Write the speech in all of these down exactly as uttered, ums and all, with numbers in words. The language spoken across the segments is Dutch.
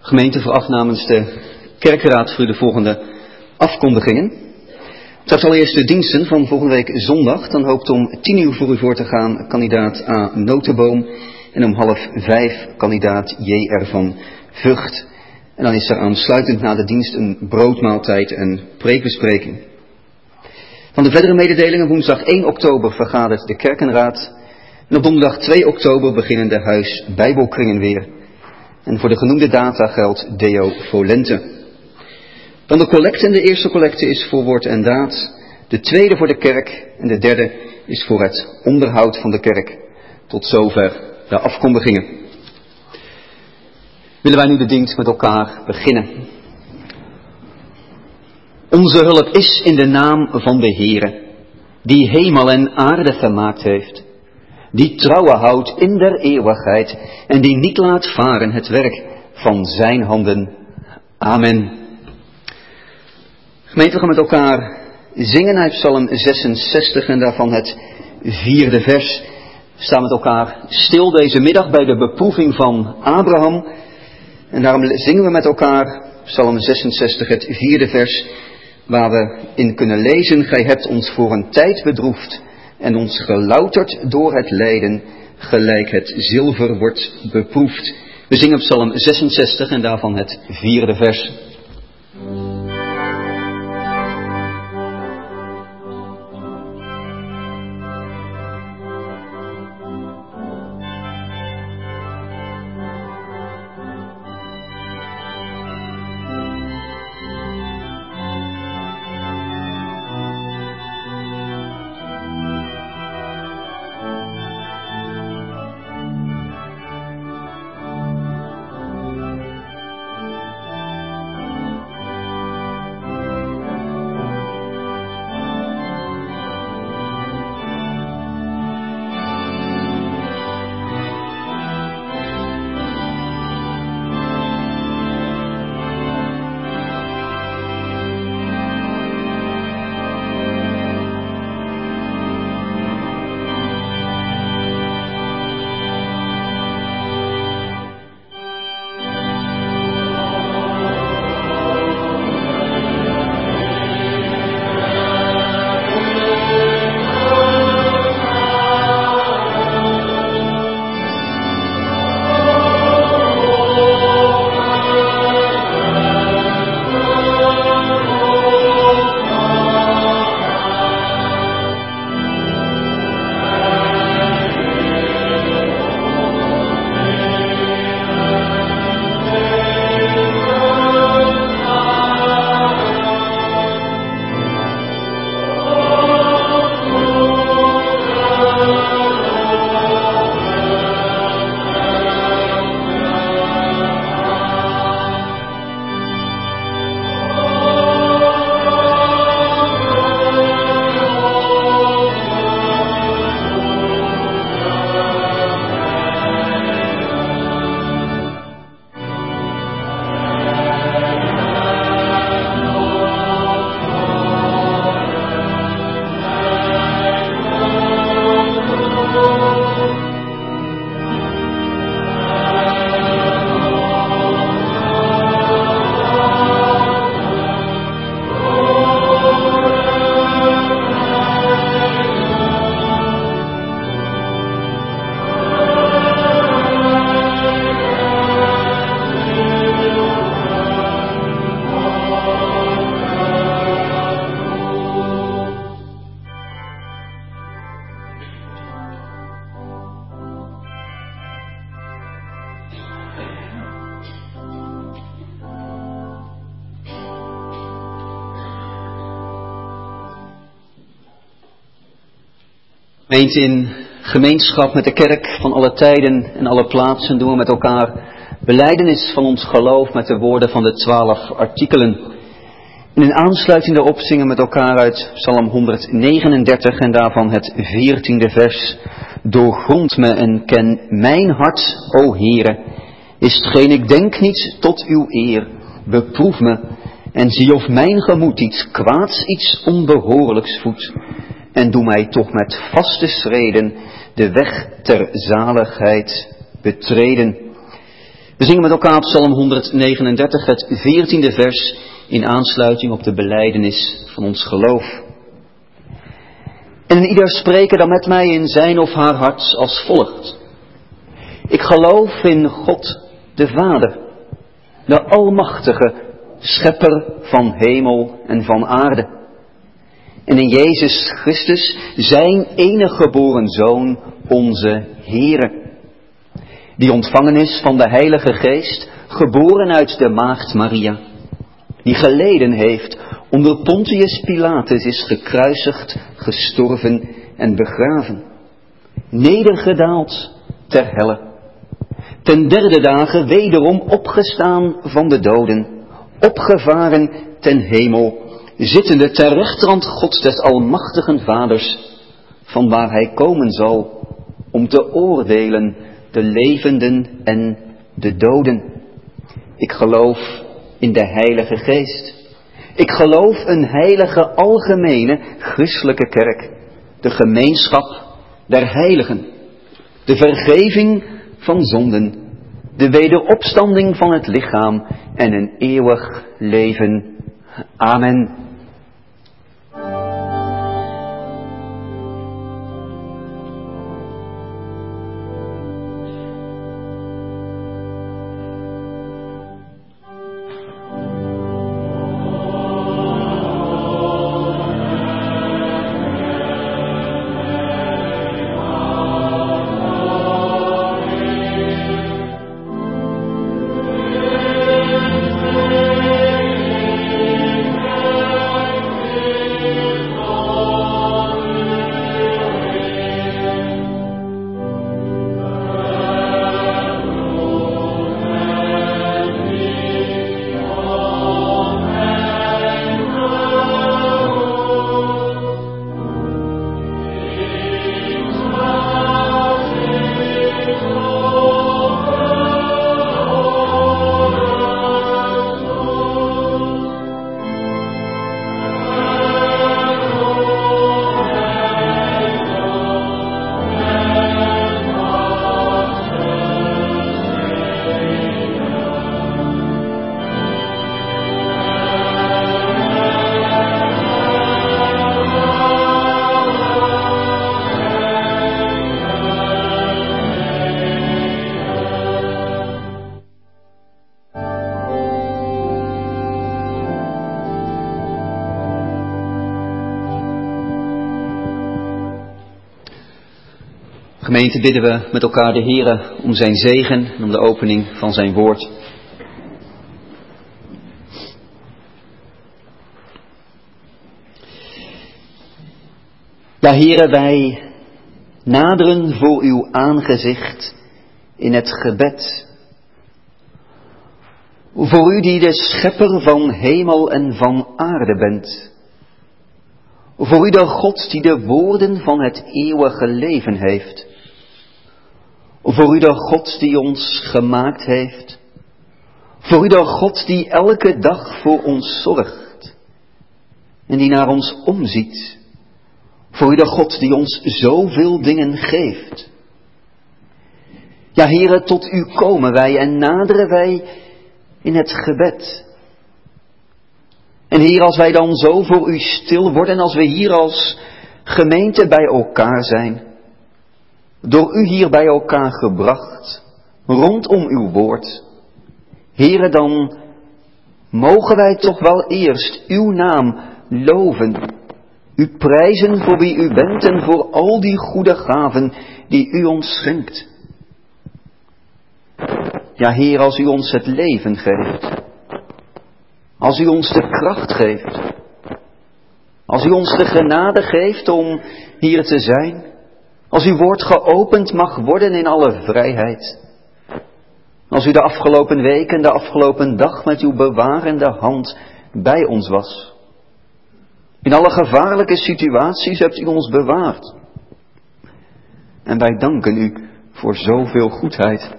Gemeente vooraf namens de kerkenraad voor u de volgende afkondigingen. Straks allereerst de diensten van volgende week zondag. Dan hoopt om tien uur voor u voor te gaan kandidaat A. Notenboom. En om half vijf kandidaat J R van Vught. En dan is er aansluitend na de dienst een broodmaaltijd en preekbespreking. Van de verdere mededelingen woensdag één oktober vergadert de kerkenraad. En op donderdag twee oktober beginnen de huis Bijbelkringen weer. En voor de genoemde data geldt Deo Volente. Dan de collecte. En de eerste collecte is voor woord en daad. De tweede voor de kerk. En de derde is voor het onderhoud van de kerk. Tot zover de afkondigingen. Willen wij nu de dienst met elkaar beginnen. Onze hulp is in de naam van de Heere, die hemel en aarde gemaakt heeft, die trouwe houdt in der eeuwigheid en die niet laat varen het werk van zijn handen. Amen. Gemeente, we gaan met elkaar zingen uit Psalm zesenzestig en daarvan het vierde vers. We staan met elkaar stil deze middag bij de beproeving van Abraham. En daarom zingen we met elkaar Psalm zesenzestig, het vierde vers, waar we in kunnen lezen: Gij hebt ons voor een tijd bedroefd en ons gelouterd door het lijden, gelijk het zilver wordt beproefd. We zingen Psalm zesenzestig en daarvan het vierde vers. Gemeente, in gemeenschap met de kerk van alle tijden en alle plaatsen doen we met elkaar belijdenis van ons geloof met de woorden van de twaalf artikelen. En in aansluiting daarop zingen we met elkaar uit Psalm honderdnegenendertig en daarvan het veertiende vers. Doorgrond me en ken mijn hart, o Heere, is hetgeen ik denk niet tot uw eer. Beproef me en zie of mijn gemoed iets kwaads, iets onbehoorlijks voedt. En doe mij toch met vaste schreden de weg ter zaligheid betreden. We zingen met elkaar Psalm honderdnegenendertig, het veertiende vers, in aansluiting op de belijdenis van ons geloof. En ieder spreken dan met mij in zijn of haar hart als volgt. Ik geloof in God de Vader, de Almachtige, Schepper van hemel en van aarde. En in Jezus Christus, zijn enige geboren Zoon, onze Heere. Die ontvangen is van de Heilige Geest, geboren uit de Maagd Maria. Die geleden heeft, onder Pontius Pilatus is gekruisigd, gestorven en begraven. Nedergedaald ter helle. Ten derde dagen wederom opgestaan van de doden. Opgevaren ten hemel, zittende ter rechterhand Gods des Almachtigen Vaders, van waar hij komen zal om te oordelen de levenden en de doden. Ik geloof in de Heilige Geest. Ik geloof een heilige algemene christelijke kerk, de gemeenschap der heiligen, de vergeving van zonden, de wederopstanding van het lichaam en een eeuwig leven. Amen. Gemeente, bidden we met elkaar de Heere om zijn zegen en om de opening van zijn woord. Ja, Heere, wij naderen voor uw aangezicht in het gebed. Voor u die de schepper van hemel en van aarde bent. Voor u de God die de woorden van het eeuwige leven heeft. Voor u de God die ons gemaakt heeft. Voor u de God die elke dag voor ons zorgt. En die naar ons omziet. Voor u de God die ons zoveel dingen geeft. Ja, Heere, tot u komen wij en naderen wij in het gebed. En Heer, als wij dan zo voor u stil worden, als we hier als gemeente bij elkaar zijn, door u hier bij elkaar gebracht, rondom uw woord, Heere, dan mogen wij toch wel eerst uw naam loven, u prijzen voor wie u bent en voor al die goede gaven die u ons schenkt. Ja, Heer, als u ons het leven geeft, als u ons de kracht geeft, als u ons de genade geeft om hier te zijn, als uw woord geopend mag worden in alle vrijheid, als u de afgelopen week en de afgelopen dag met uw bewarende hand bij ons was. In alle gevaarlijke situaties hebt u ons bewaard. En wij danken u voor zoveel goedheid.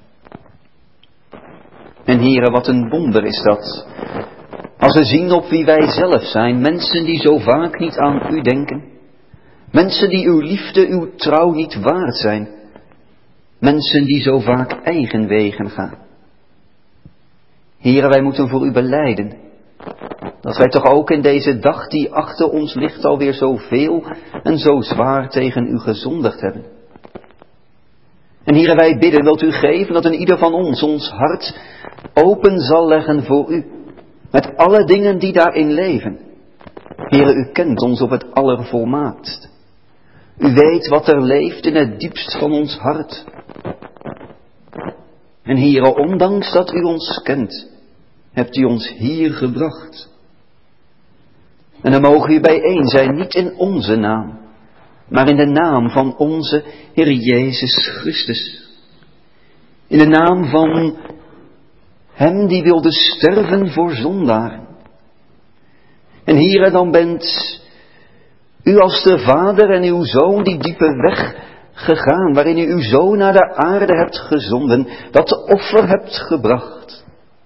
En Heere, wat een wonder is dat. Als we zien op wie wij zelf zijn, mensen die zo vaak niet aan u denken. Mensen die uw liefde, uw trouw niet waard zijn. Mensen die zo vaak eigen wegen gaan. Heren, wij moeten voor u belijden dat wij toch ook in deze dag die achter ons ligt alweer zoveel en zo zwaar tegen u gezondigd hebben. En heren, wij bidden, wilt u geven dat in ieder van ons ons hart open zal leggen voor u, met alle dingen die daarin leven. Heren, u kent ons op het allervolmaaktst. U weet wat er leeft in het diepst van ons hart. En heren, ondanks dat u ons kent, hebt u ons hier gebracht. En dan mogen u bijeen zijn, niet in onze naam, maar in de naam van onze Heer Jezus Christus. In de naam van Hem die wilde sterven voor zondaren. En heren, dan bent u als de Vader en uw Zoon die diepe weg gegaan, waarin u uw Zoon naar de aarde hebt gezonden, dat offer hebt gebracht.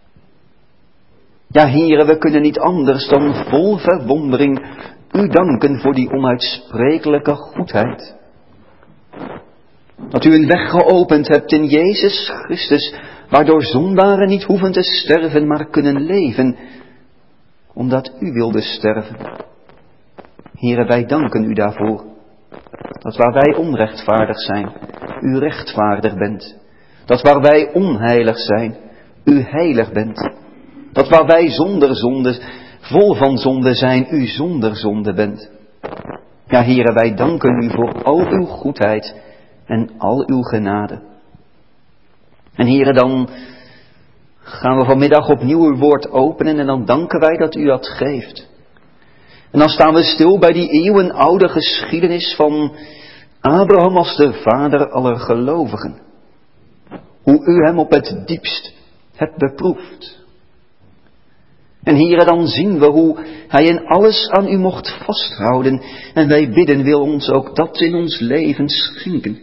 Ja, heren, we kunnen niet anders dan vol verwondering u danken voor die onuitsprekelijke goedheid. Dat u een weg geopend hebt in Jezus Christus, waardoor zondaren niet hoeven te sterven, maar kunnen leven, omdat u wilde sterven. Heren, wij danken u daarvoor, dat waar wij onrechtvaardig zijn, u rechtvaardig bent. Dat waar wij onheilig zijn, u heilig bent. Dat waar wij zonder zonde, vol van zonde zijn, u zonder zonde bent. Ja, heren, wij danken u voor al uw goedheid en al uw genade. En heren, dan gaan we vanmiddag opnieuw uw woord openen en dan danken wij dat u dat geeft. En dan staan we stil bij die eeuwenoude geschiedenis van Abraham als de vader aller gelovigen. Hoe u hem op het diepst hebt beproefd. En heren, dan zien we hoe hij in alles aan u mocht vasthouden. En wij bidden, wil ons ook dat in ons leven schenken.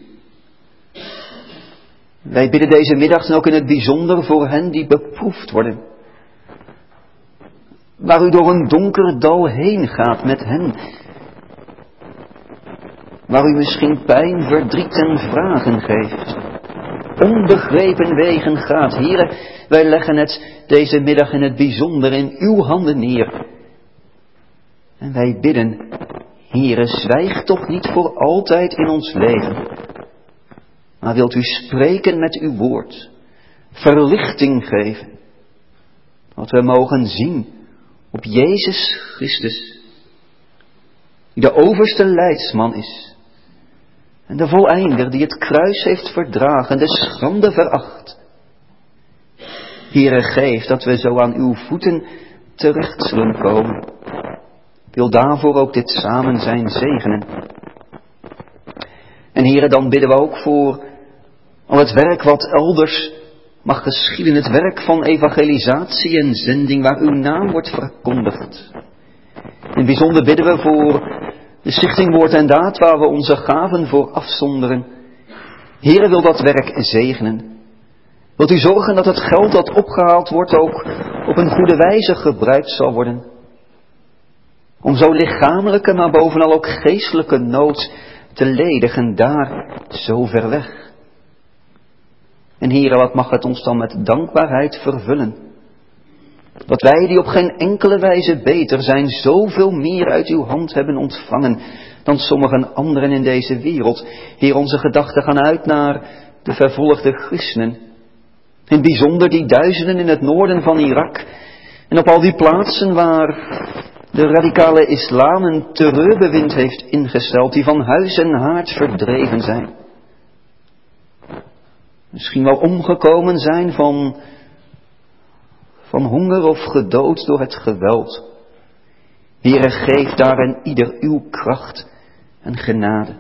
Wij bidden deze middag dan ook in het bijzonder voor hen die beproefd worden. Waar u door een donker dal heen gaat met hen. Waar u misschien pijn, verdriet en vragen geeft. Onbegrepen wegen gaat. Heren, wij leggen het deze middag in het bijzonder in uw handen neer. En wij bidden, Heren, zwijg toch niet voor altijd in ons leven. Maar wilt u spreken met uw woord. Verlichting geven. Dat we mogen zien op Jezus Christus. Die de overste leidsman is. En de voleinder die het kruis heeft verdragen, de schande veracht. Heere, geef dat we zo aan uw voeten terecht zullen komen. Wil daarvoor ook dit samen zijn zegenen. En Heere, dan bidden we ook voor al het werk wat elders mag geschieden. Het werk van evangelisatie en zending waar uw naam wordt verkondigd. In het bijzonder bidden we voor de stichting Woord en Daad, waar we onze gaven voor afzonderen. Heere, wil dat werk zegenen. Wilt u zorgen dat het geld dat opgehaald wordt ook op een goede wijze gebruikt zal worden. Om zo lichamelijke, maar bovenal ook geestelijke nood te ledigen daar zo ver weg. En Heere, wat mag het ons dan met dankbaarheid vervullen. Dat wij die op geen enkele wijze beter zijn, zoveel meer uit uw hand hebben ontvangen dan sommigen anderen in deze wereld. Heer, onze gedachten gaan uit naar de vervolgde christenen. In het bijzonder die duizenden in het noorden van Irak. En op al die plaatsen waar de radicale islam een terreurbewind heeft ingesteld, die van huis en haard verdreven zijn. Misschien wel omgekomen zijn van, van honger of gedood door het geweld. Heere, geef daarin ieder uw kracht en genade.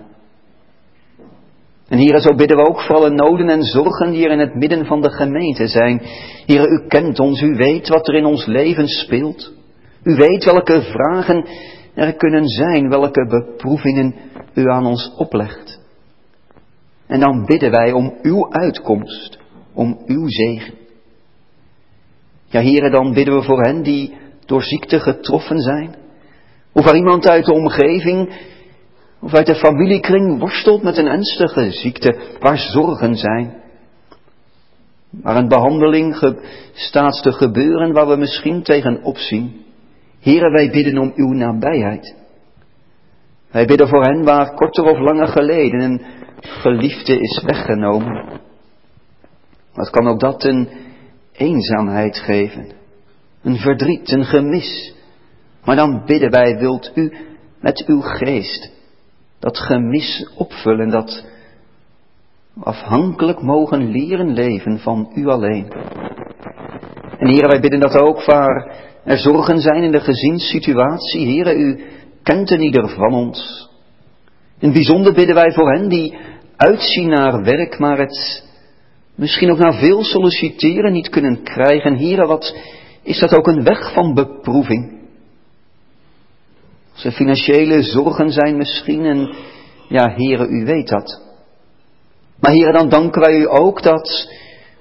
En Heere, zo bidden we ook voor alle noden en zorgen die er in het midden van de gemeente zijn. Heere, u kent ons, u weet wat er in ons leven speelt. U weet welke vragen er kunnen zijn, welke beproevingen u aan ons oplegt. En dan bidden wij om uw uitkomst, om uw zegen. Ja, Heere, dan bidden we voor hen die door ziekte getroffen zijn. Of waar iemand uit de omgeving of uit de familiekring worstelt met een ernstige ziekte, waar zorgen zijn. waar een behandeling ge- staat te gebeuren waar we misschien tegenop zien. Heere, wij bidden om uw nabijheid. Wij bidden voor hen waar korter of langer geleden een geliefde is weggenomen. Wat kan ook dat een eenzaamheid geven, een verdriet, een gemis. Maar dan bidden wij, wilt u met uw geest dat gemis opvullen, dat afhankelijk mogen leren leven van u alleen. En Heere, wij bidden dat ook waar er zorgen zijn in de gezinssituatie. Heere, u kent een ieder van ons. In het bijzonder bidden wij voor hen die uitzien naar werk, maar het misschien ook naar veel solliciteren niet kunnen krijgen. Heere, wat is dat ook een weg van beproeving? Als er financiële zorgen zijn misschien, en ja, Heere, u weet dat. Maar Heere, dan danken wij u ook dat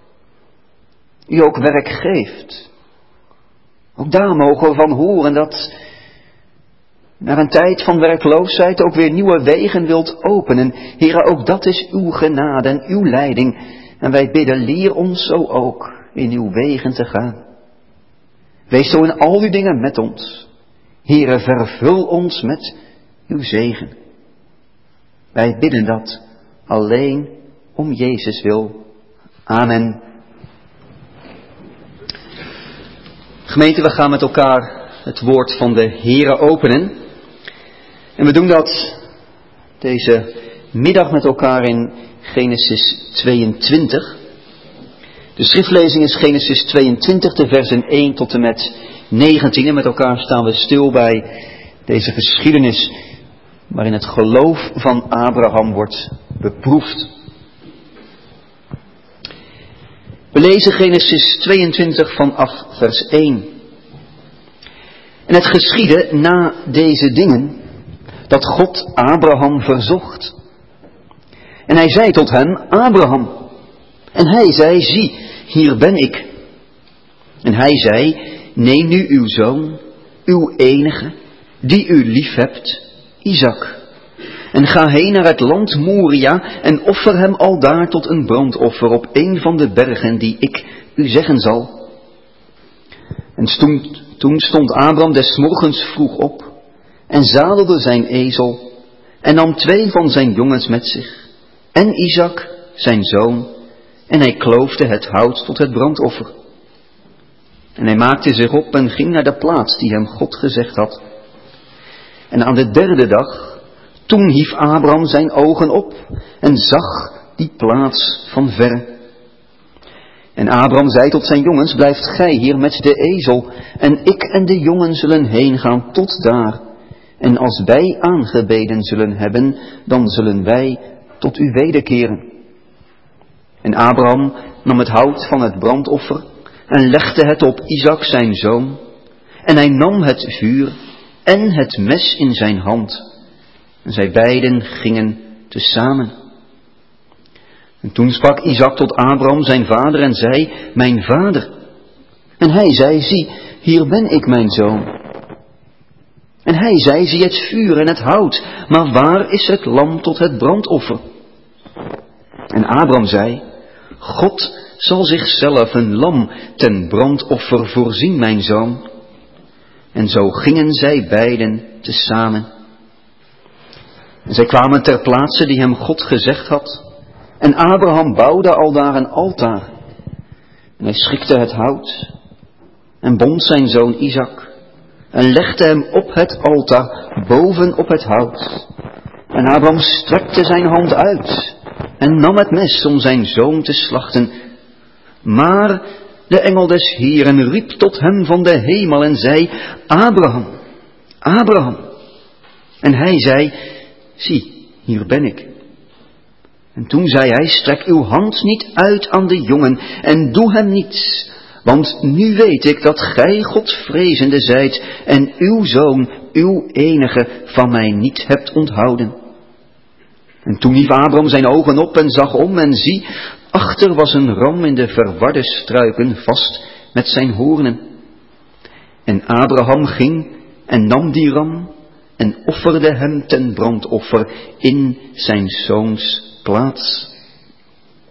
u ook werk geeft. Ook daar mogen we van horen dat naar een tijd van werkloosheid ook weer nieuwe wegen wilt openen. Heere, ook dat is uw genade en uw leiding. En wij bidden, leer ons zo ook in uw wegen te gaan. Wees zo in al uw dingen met ons. Heere, vervul ons met uw zegen. Wij bidden dat alleen om Jezus wil. Amen. Gemeente, we gaan met elkaar het woord van de Heere openen. En we doen dat deze middag met elkaar in Genesis tweeëntwintig. De schriftlezing is Genesis tweeëntwintig, de versen één tot en met negentien. En met elkaar staan we stil bij deze geschiedenis waarin het geloof van Abraham wordt beproefd. We lezen Genesis tweeëntwintig vanaf vers één. En het geschiedde na deze dingen dat God Abraham verzocht. En hij zei tot hem, Abraham. En hij zei, zie, hier ben ik. En hij zei, neem nu uw zoon, uw enige, die u lief hebt, Isaac. En ga heen naar het land Moria en offer hem aldaar tot een brandoffer op een van de bergen die ik u zeggen zal. En toen, toen stond Abraham des morgens vroeg op en zadelde zijn ezel en nam twee van zijn jongens met zich en Isaac, zijn zoon, en hij kloofde het hout tot het brandoffer. En hij maakte zich op en ging naar de plaats die hem God gezegd had. En aan de derde dag, toen hief Abraham zijn ogen op en zag die plaats van verre. En Abraham zei tot zijn jongens, blijft gij hier met de ezel, en ik en de jongen zullen heen gaan tot daar. En als wij aangebeden zullen hebben, dan zullen wij tot u wederkeren. En Abraham nam het hout van het brandoffer en legde het op Isaac zijn zoon. En hij nam het vuur en het mes in zijn hand. En zij beiden gingen tezamen. En toen sprak Isaac tot Abraham zijn vader en zei, mijn vader. En hij zei, zie, hier ben ik mijn zoon. En hij zei, zie het vuur en het hout, maar waar is het lam tot het brandoffer? En Abraham zei, God zal zichzelf een lam ten brandoffer voorzien, mijn zoon. En zo gingen zij beiden tezamen. En zij kwamen ter plaatse die hem God gezegd had. En Abraham bouwde aldaar een altaar. En hij schikte het hout en bond zijn zoon Isaac en legde hem op het altaar boven op het hout. En Abraham strekte zijn hand uit en nam het mes om zijn zoon te slachten. Maar de engel des Heeren riep tot hem van de hemel en zei, Abraham, Abraham. En hij zei, zie, hier ben ik. En toen zei hij, strek uw hand niet uit aan de jongen en doe hem niets. Want nu weet ik dat gij Godvrezende zijt en uw zoon, uw enige, van mij niet hebt onthouden. En toen hief Abraham zijn ogen op en zag om en zie, achter was een ram in de verwarde struiken vast met zijn hoornen. En Abraham ging en nam die ram en offerde hem ten brandoffer in zijn zoons plaats.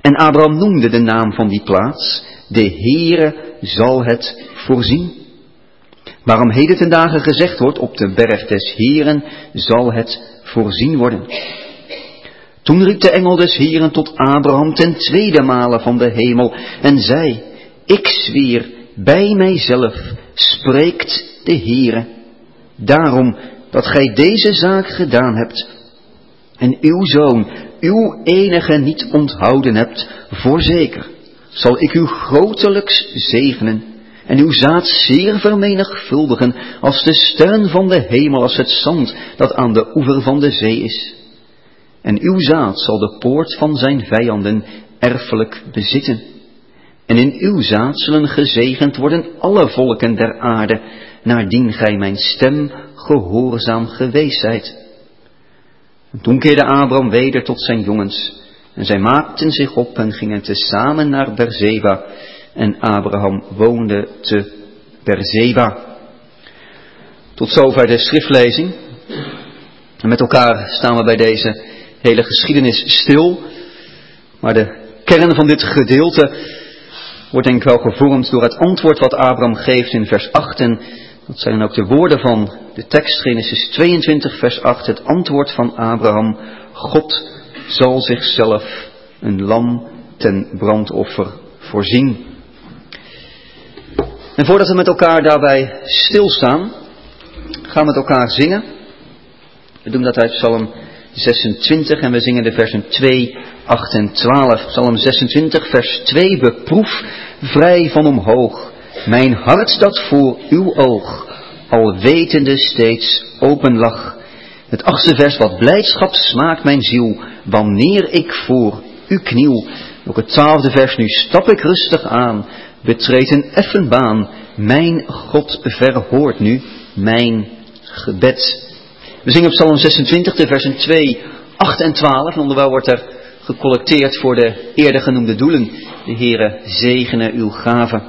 En Abraham noemde de naam van die plaats, de Heere zal het voorzien. Waarom heden ten dagen gezegd wordt, op de berg des Heeren zal het voorzien worden. Toen riep de engel des Heeren tot Abraham ten tweede male van de hemel en zei, ik zweer bij mijzelf, spreekt de Heere, daarom dat gij deze zaak gedaan hebt en uw zoon, uw enige niet onthouden hebt, voorzeker zal ik u grotelijks zegenen en uw zaad zeer vermenigvuldigen als de sterren van de hemel, als het zand dat aan de oever van de zee is. En uw zaad zal de poort van zijn vijanden erfelijk bezitten. En in uw zaad zullen gezegend worden alle volken der aarde, naardien gij mijn stem gehoorzaam geweest zijt. En toen keerde Abraham weder tot zijn jongens, en zij maakten zich op en gingen tezamen naar Berseba, en Abraham woonde te Berseba. Tot zover de schriftlezing. En met elkaar staan we bij deze hele geschiedenis stil, maar de kern van dit gedeelte wordt denk ik wel gevormd door het antwoord wat Abraham geeft in vers acht. En dat zijn dan ook de woorden van de tekst, Genesis tweeëntwintig vers acht, het antwoord van Abraham. God zal zichzelf een lam ten brandoffer voorzien. En voordat we met elkaar daarbij stilstaan, gaan we met elkaar zingen. We doen dat uit Psalm zesentwintig en we zingen de versen twee, acht en twaalf. Psalm zesentwintig vers twee, beproef vrij van omhoog mijn hart dat voor uw oog, al wetende steeds open lag. Het achtste vers, wat blijdschap smaakt mijn ziel, wanneer ik voor u kniel. Ook het twaalfde vers, nu stap ik rustig aan, betreed een effen baan, mijn God verhoort nu mijn gebed. We zingen op Psalm zesentwintig de versen twee, acht en twaalf. En onderwijl wordt er gecollecteerd voor de eerder genoemde doelen. De Heere zegene uw gaven.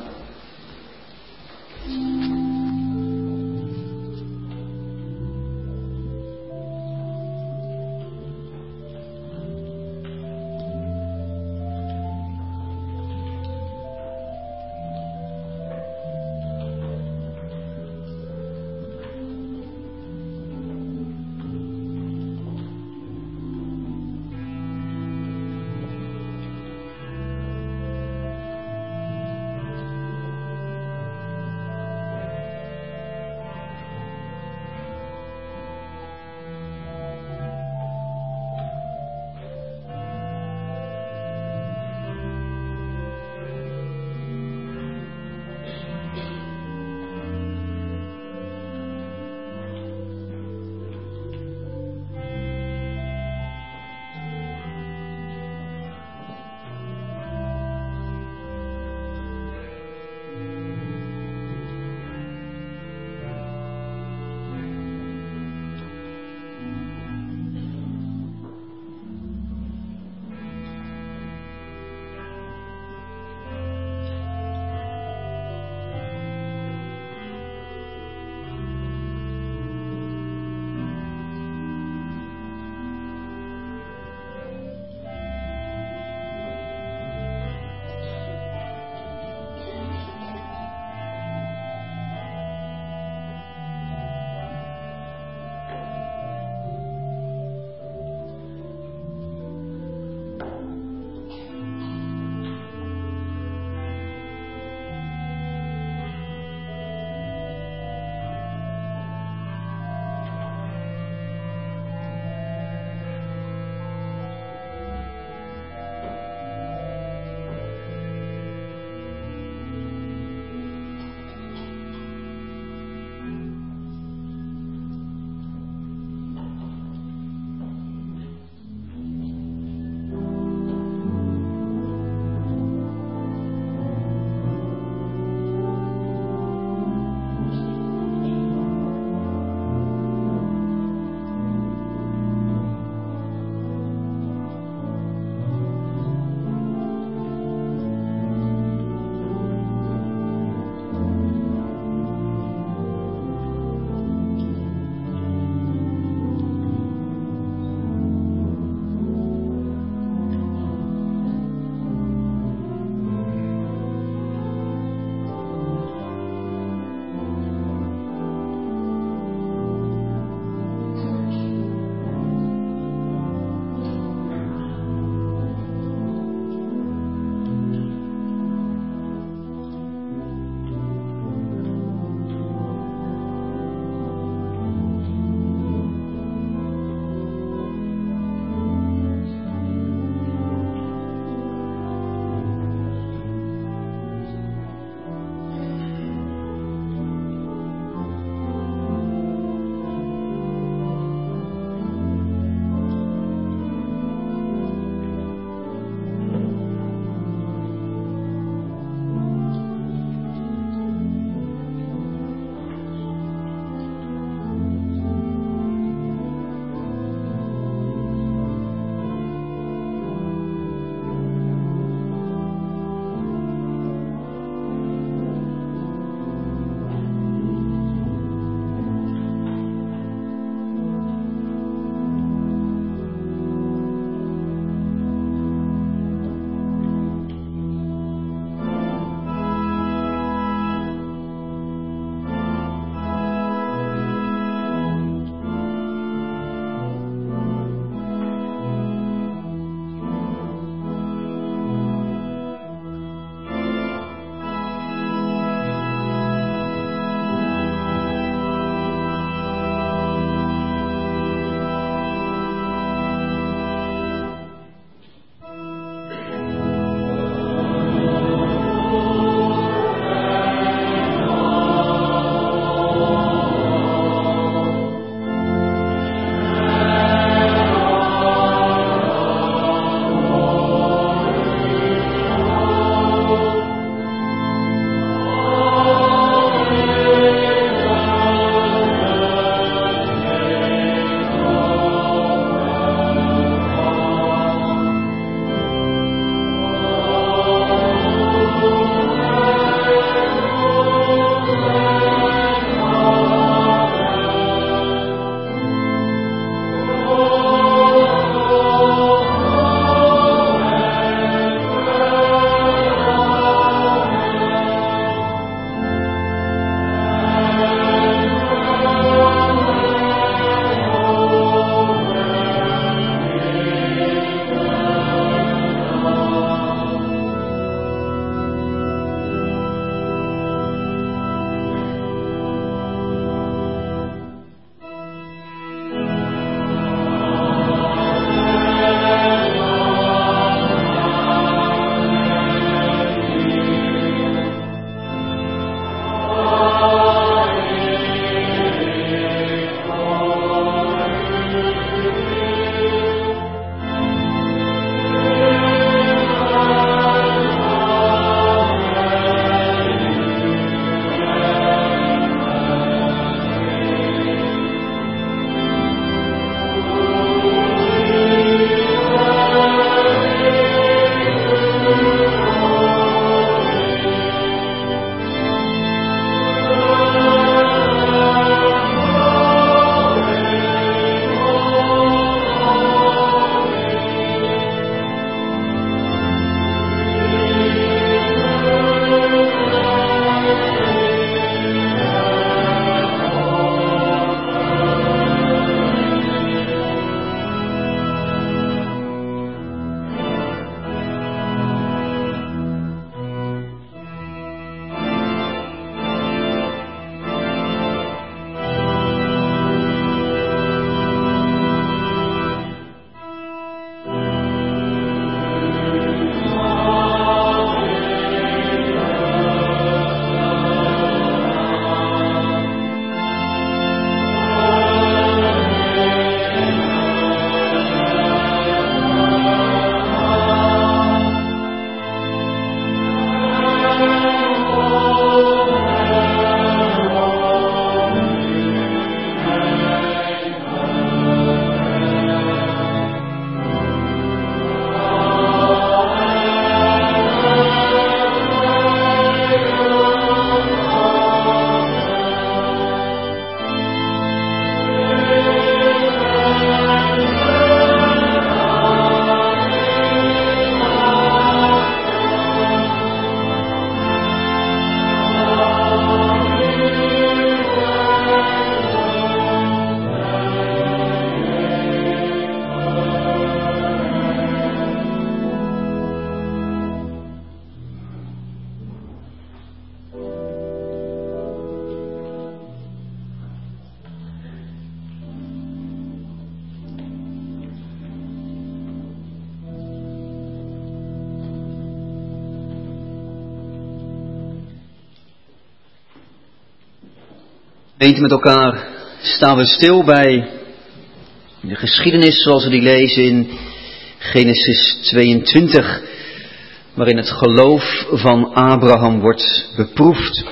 Met elkaar staan we stil bij de geschiedenis zoals we die lezen in Genesis tweeëntwintig, waarin het geloof van Abraham wordt beproefd.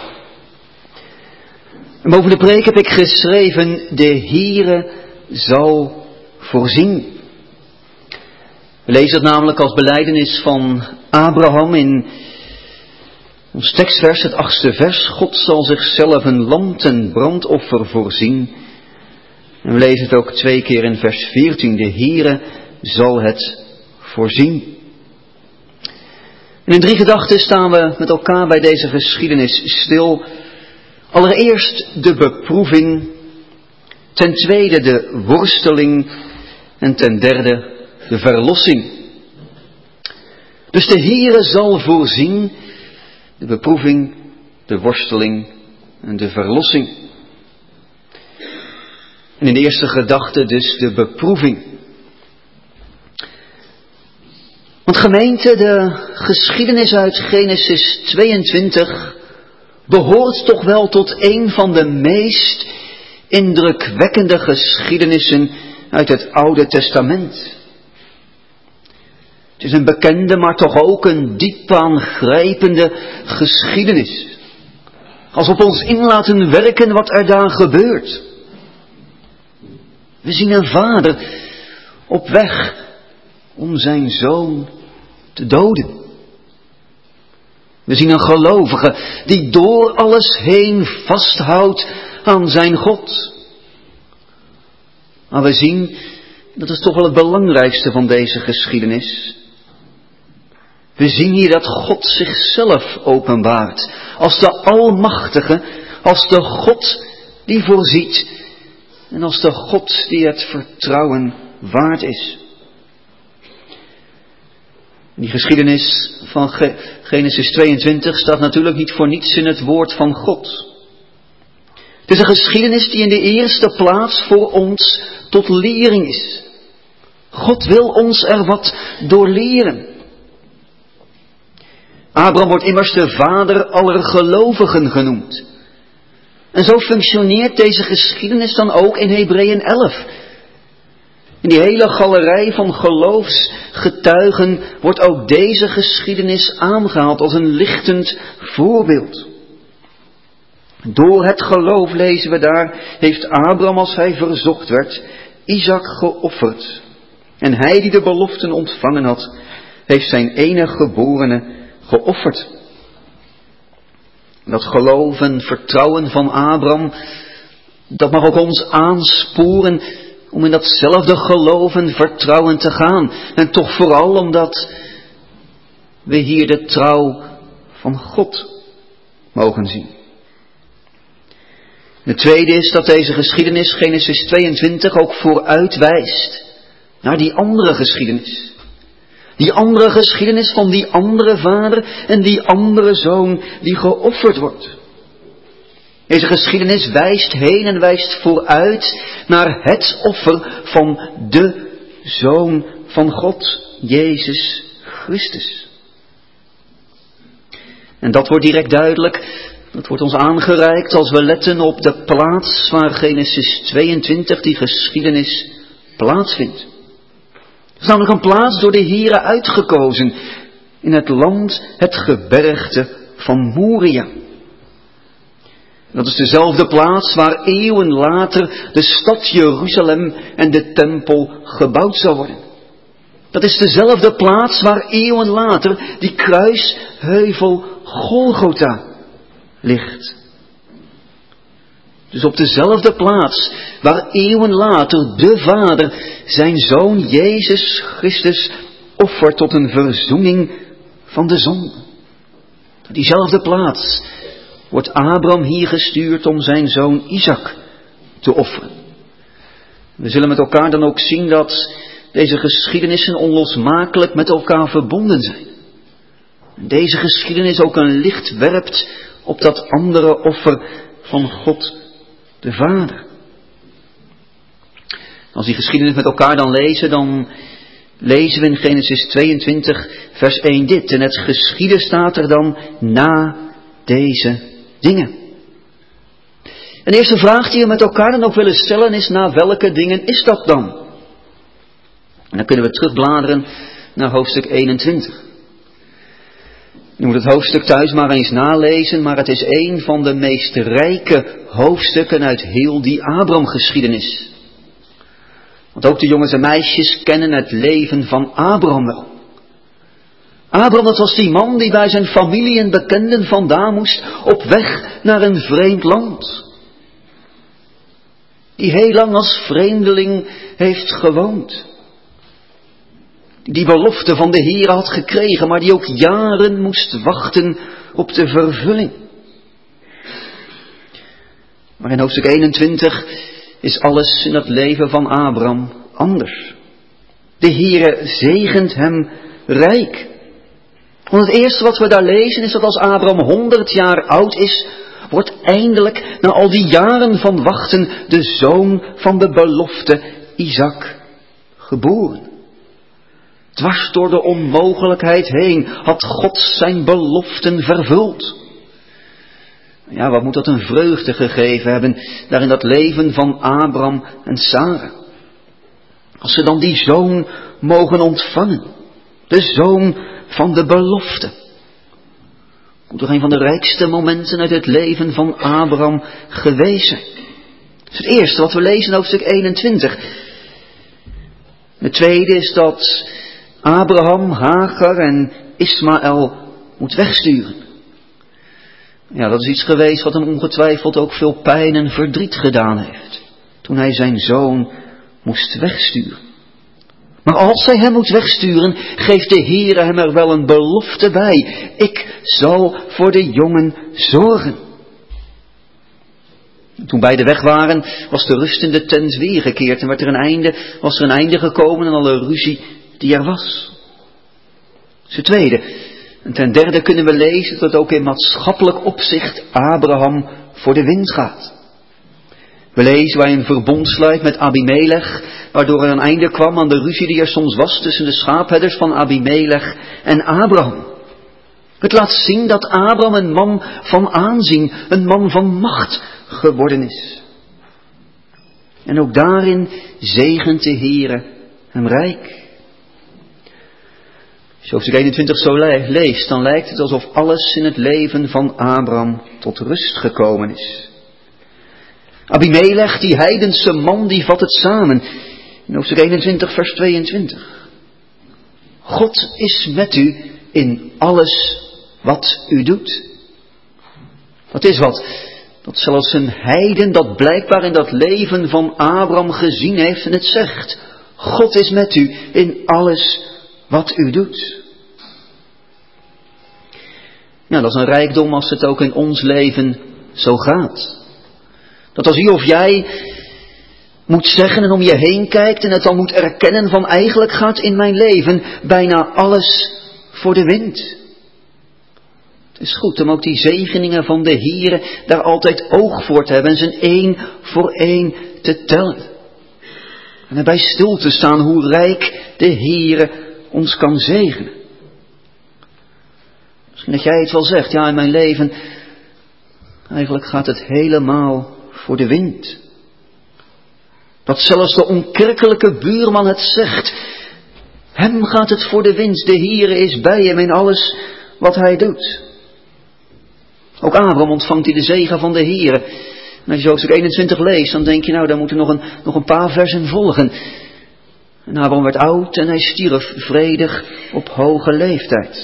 En boven de preek heb ik geschreven: de Heere zal voorzien. We lezen dat namelijk als belijdenis van Abraham in ons tekstvers, het achtste vers. God zal zichzelf een lam ten brandoffer voorzien. En we lezen het ook twee keer in vers veertien. De Heere zal het voorzien. En in drie gedachten staan we met elkaar bij deze geschiedenis stil. Allereerst de beproeving. Ten tweede de worsteling. En ten derde de verlossing. Dus de Heere zal voorzien. De beproeving, de worsteling en de verlossing. En in de eerste gedachte dus de beproeving. Want gemeente, de geschiedenis uit Genesis tweeëntwintig behoort toch wel tot een van de meest indrukwekkende geschiedenissen uit het Oude Testament. Het is een bekende, maar toch ook een diep aangrijpende geschiedenis. Als we op ons in laten werken wat er daar gebeurt. We zien een vader op weg om zijn zoon te doden. We zien een gelovige die door alles heen vasthoudt aan zijn God. Maar we zien, dat is toch wel het belangrijkste van deze geschiedenis. We zien hier dat God zichzelf openbaart. Als de Almachtige, als de God die voorziet. En als de God die het vertrouwen waard is. Die geschiedenis van Genesis tweeëntwintig staat natuurlijk niet voor niets in het woord van God. Het is een geschiedenis die in de eerste plaats voor ons tot lering is. God wil ons er wat door leren. Abraham wordt immers de vader aller gelovigen genoemd. En zo functioneert deze geschiedenis dan ook in Hebreeën elf. In die hele galerij van geloofsgetuigen wordt ook deze geschiedenis aangehaald als een lichtend voorbeeld. Door het geloof, lezen we daar, heeft Abraham, als hij verzocht werd, Isaac geofferd. En hij die de beloften ontvangen had, heeft zijn enige geborene geofferd. Dat geloof en vertrouwen van Abraham, dat mag ook ons aansporen om in datzelfde geloof en vertrouwen te gaan. En toch vooral omdat we hier de trouw van God mogen zien. De tweede is dat deze geschiedenis, Genesis tweeëntwintig, ook vooruitwijst naar die andere geschiedenis. Die andere geschiedenis van die andere vader en die andere zoon die geofferd wordt. Deze geschiedenis wijst heen en wijst vooruit naar het offer van de Zoon van God, Jezus Christus. En dat wordt direct duidelijk, dat wordt ons aangereikt als we letten op de plaats waar Genesis tweeëntwintig die geschiedenis plaatsvindt. Het is namelijk een plaats door de Heere uitgekozen in het land, het gebergte van Moria. Dat is dezelfde plaats waar eeuwen later de stad Jeruzalem en de tempel gebouwd zal worden. Dat is dezelfde plaats waar eeuwen later die kruisheuvel Golgotha ligt. Dus op dezelfde plaats waar eeuwen later de Vader zijn Zoon Jezus Christus offert tot een verzoening van de zonde. Op diezelfde plaats wordt Abraham hier gestuurd om zijn zoon Isaac te offeren. We zullen met elkaar dan ook zien dat deze geschiedenissen onlosmakelijk met elkaar verbonden zijn. En deze geschiedenis ook een licht werpt op dat andere offer van God de Vader. Als die geschiedenis met elkaar dan lezen, dan lezen we in Genesis tweeëntwintig vers één dit. En het geschieden staat er dan na deze dingen. Een eerste vraag die we met elkaar dan ook willen stellen is, naar welke dingen is dat dan? En dan kunnen we terugbladeren naar hoofdstuk eenentwintig. Je moet het hoofdstuk thuis maar eens nalezen, maar het is een van de meest rijke hoofdstukken uit heel die Abraham-geschiedenis. Want ook de jongens en meisjes kennen het leven van Abraham wel. Abraham, dat was die man die bij zijn familie en bekenden vandaan moest op weg naar een vreemd land. Die heel lang als vreemdeling heeft gewoond. Die belofte van de Heer had gekregen, maar die ook jaren moest wachten op de vervulling. Maar in hoofdstuk eenentwintig is alles in het leven van Abraham anders. De Heere zegent hem rijk. Want het eerste wat we daar lezen is dat als Abraham honderd jaar oud is, wordt eindelijk na al die jaren van wachten de zoon van de belofte, Isaac, geboren. Dwars door de onmogelijkheid heen had God zijn beloften vervuld. Ja, wat moet dat een vreugde gegeven hebben daar in dat leven van Abraham en Sarah. Als ze dan die zoon mogen ontvangen. De zoon van de belofte. Moet toch een van de rijkste momenten uit het leven van Abraham geweest zijn. Dat is het eerste wat we lezen in hoofdstuk eenentwintig. Het tweede is dat Abraham, Hagar en Ismaël moet wegsturen. Ja, dat is iets geweest wat hem ongetwijfeld ook veel pijn en verdriet gedaan heeft. Toen hij zijn zoon moest wegsturen. Maar als hij hem moet wegsturen, geeft de Heere hem er wel een belofte bij. Ik zal voor de jongen zorgen. Toen beiden weg waren, was de rust in de tent weergekeerd en werd er een einde, was er een einde gekomen aan alle ruzie die er was. Dat is het tweede. En ten derde kunnen we lezen dat ook in maatschappelijk opzicht Abraham voor de wind gaat. We lezen waar hij een verbond sluit met Abimelech, waardoor er een einde kwam aan de ruzie die er soms was tussen de schaapherders van Abimelech en Abraham. Het laat zien dat Abraham een man van aanzien, een man van macht geworden is. En ook daarin zegent de Heere hem rijk. Als je hoofdstuk eenentwintig zo leest, dan lijkt het alsof alles in het leven van Abraham tot rust gekomen is. Abimelech, die heidense man, die vat het samen in hoofdstuk eenentwintig vers tweeëntwintig. God is met u in alles wat u doet. Dat is wat, dat zelfs een heiden dat blijkbaar in dat leven van Abraham gezien heeft en het zegt. God is met u in alles wat u doet. Ja, dat is een rijkdom als het ook in ons leven zo gaat. Dat als u of jij moet zeggen en om je heen kijkt en het dan moet erkennen van eigenlijk gaat in mijn leven bijna alles voor de wind. Het is goed om ook die zegeningen van de Heere daar altijd oog voor te hebben en ze één voor één te tellen. En erbij stil te staan hoe rijk de Heere ons kan zegenen. Misschien dat jij het wel zegt, ja in mijn leven, eigenlijk gaat het helemaal voor de wind. Dat zelfs de onkerkelijke buurman het zegt. Hem gaat het voor de wind, de Heere is bij hem in alles wat hij doet. Ook Abraham ontvangt hij de zegen van de Heere. En als je hoofdstuk eenentwintig leest, dan denk je nou, daar moeten nog een, nog een paar versen volgen. En Abraham werd oud en hij stierf vredig op hoge leeftijd.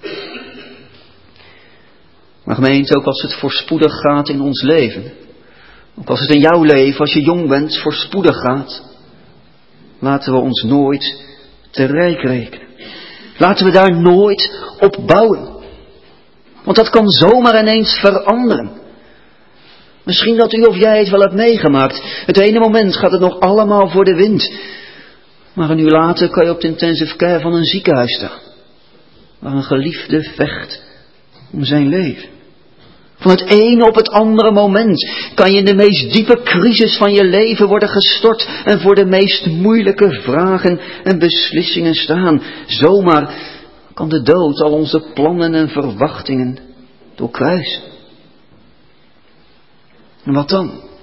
Maar gemeente, ook als het voorspoedig gaat in ons leven. Ook als het in jouw leven, als je jong bent, voorspoedig gaat. Laten we ons nooit te rijk rekenen. Laten we daar nooit op bouwen. Want dat kan zomaar ineens veranderen. Misschien dat u of jij het wel hebt meegemaakt. Het ene moment gaat het nog allemaal voor de wind. Maar een uur later kan je op de intensive care van een ziekenhuis staan. Waar een geliefde vecht om zijn leven. Van het ene op het andere moment kan je in de meest diepe crisis van je leven worden gestort en voor de meest moeilijke vragen en beslissingen staan. Zomaar kan de dood al onze plannen en verwachtingen doorkruisen. En wat dan?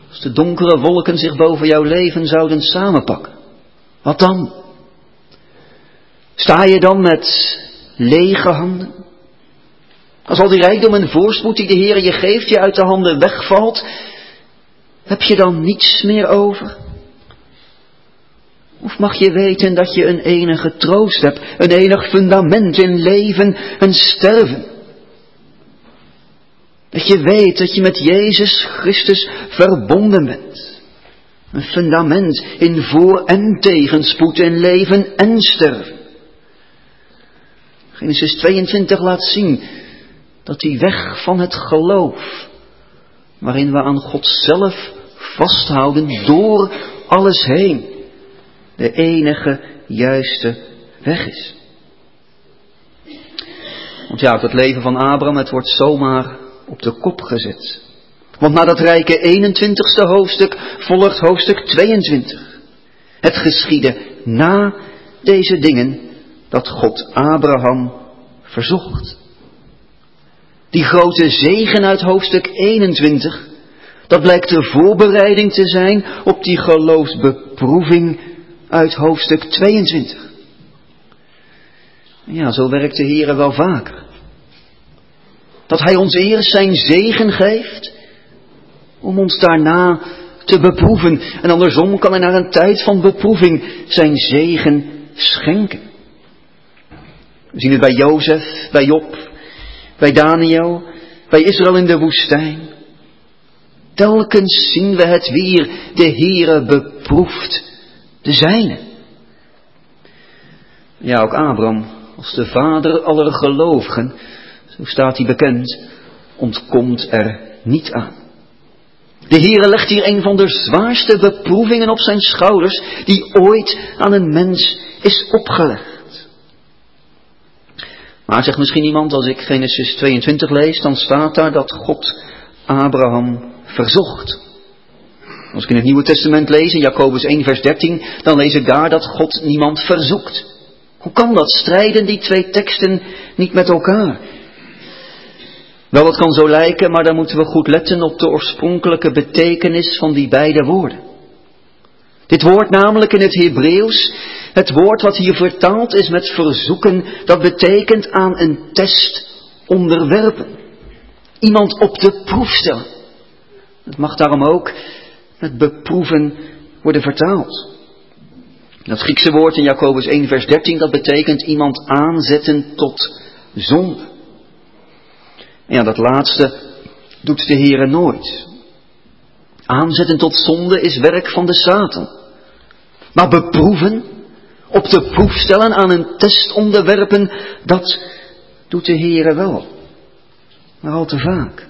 Als de donkere wolken zich boven jouw leven zouden samenpakken, wat dan? Sta je dan met lege handen? Als al die rijkdom en voorspoed die de Heer je geeft je uit de handen wegvalt, heb je dan niets meer over? Of mag je weten dat je een enige troost hebt, een enig fundament in leven en sterven? Dat je weet dat je met Jezus Christus verbonden bent. Een fundament in voor- en tegenspoed, in leven en sterven. Genesis tweeëntwintig laat zien dat die weg van het geloof, waarin we aan God zelf vasthouden door alles heen, de enige juiste weg is. Want ja, het leven van Abraham, het wordt zomaar op de kop gezet. Want na dat rijke eenentwintigste hoofdstuk volgt hoofdstuk tweeëntwintig. Het geschiedde na deze dingen dat God Abraham verzocht. Die grote zegen uit hoofdstuk eenentwintig, dat blijkt de voorbereiding te zijn op die geloofsbeproeving uit hoofdstuk tweeëntwintig. Ja, zo werkt de Heer wel vaker. Dat Hij ons eerst zijn zegen geeft, om ons daarna te beproeven. En andersom kan Hij na een tijd van beproeving zijn zegen schenken. We zien het bij Jozef, bij Job, bij Daniel, bij Israël in de woestijn. Telkens zien we het weer, de Heere beproeft de zijne. Ja, ook Abraham, als de vader aller gelovigen, zo staat hij bekend, ontkomt er niet aan. De Heere legt hier een van de zwaarste beproevingen op zijn schouders die ooit aan een mens is opgelegd. Maar zegt misschien iemand, als ik Genesis tweeëntwintig lees, dan staat daar dat God Abraham verzocht. Als ik in het Nieuwe Testament lees, in Jacobus één vers dertien, dan lees ik daar dat God niemand verzoekt. Hoe kan dat? Strijden die twee teksten niet met elkaar? Wel, dat kan zo lijken, maar dan moeten we goed letten op de oorspronkelijke betekenis van die beide woorden. Dit woord namelijk in het Hebreeuws, het woord wat hier vertaald is met verzoeken, dat betekent aan een test onderwerpen. Iemand op de proef stellen. Het mag daarom ook met beproeven worden vertaald. Dat Griekse woord in Jacobus één vers dertien, dat betekent iemand aanzetten tot zonde. En ja, dat laatste doet de Heere nooit. Aanzetten tot zonde is werk van de Satan. Maar beproeven, op de proef stellen, aan een test onderwerpen, dat doet de Heere wel. Maar al te vaak.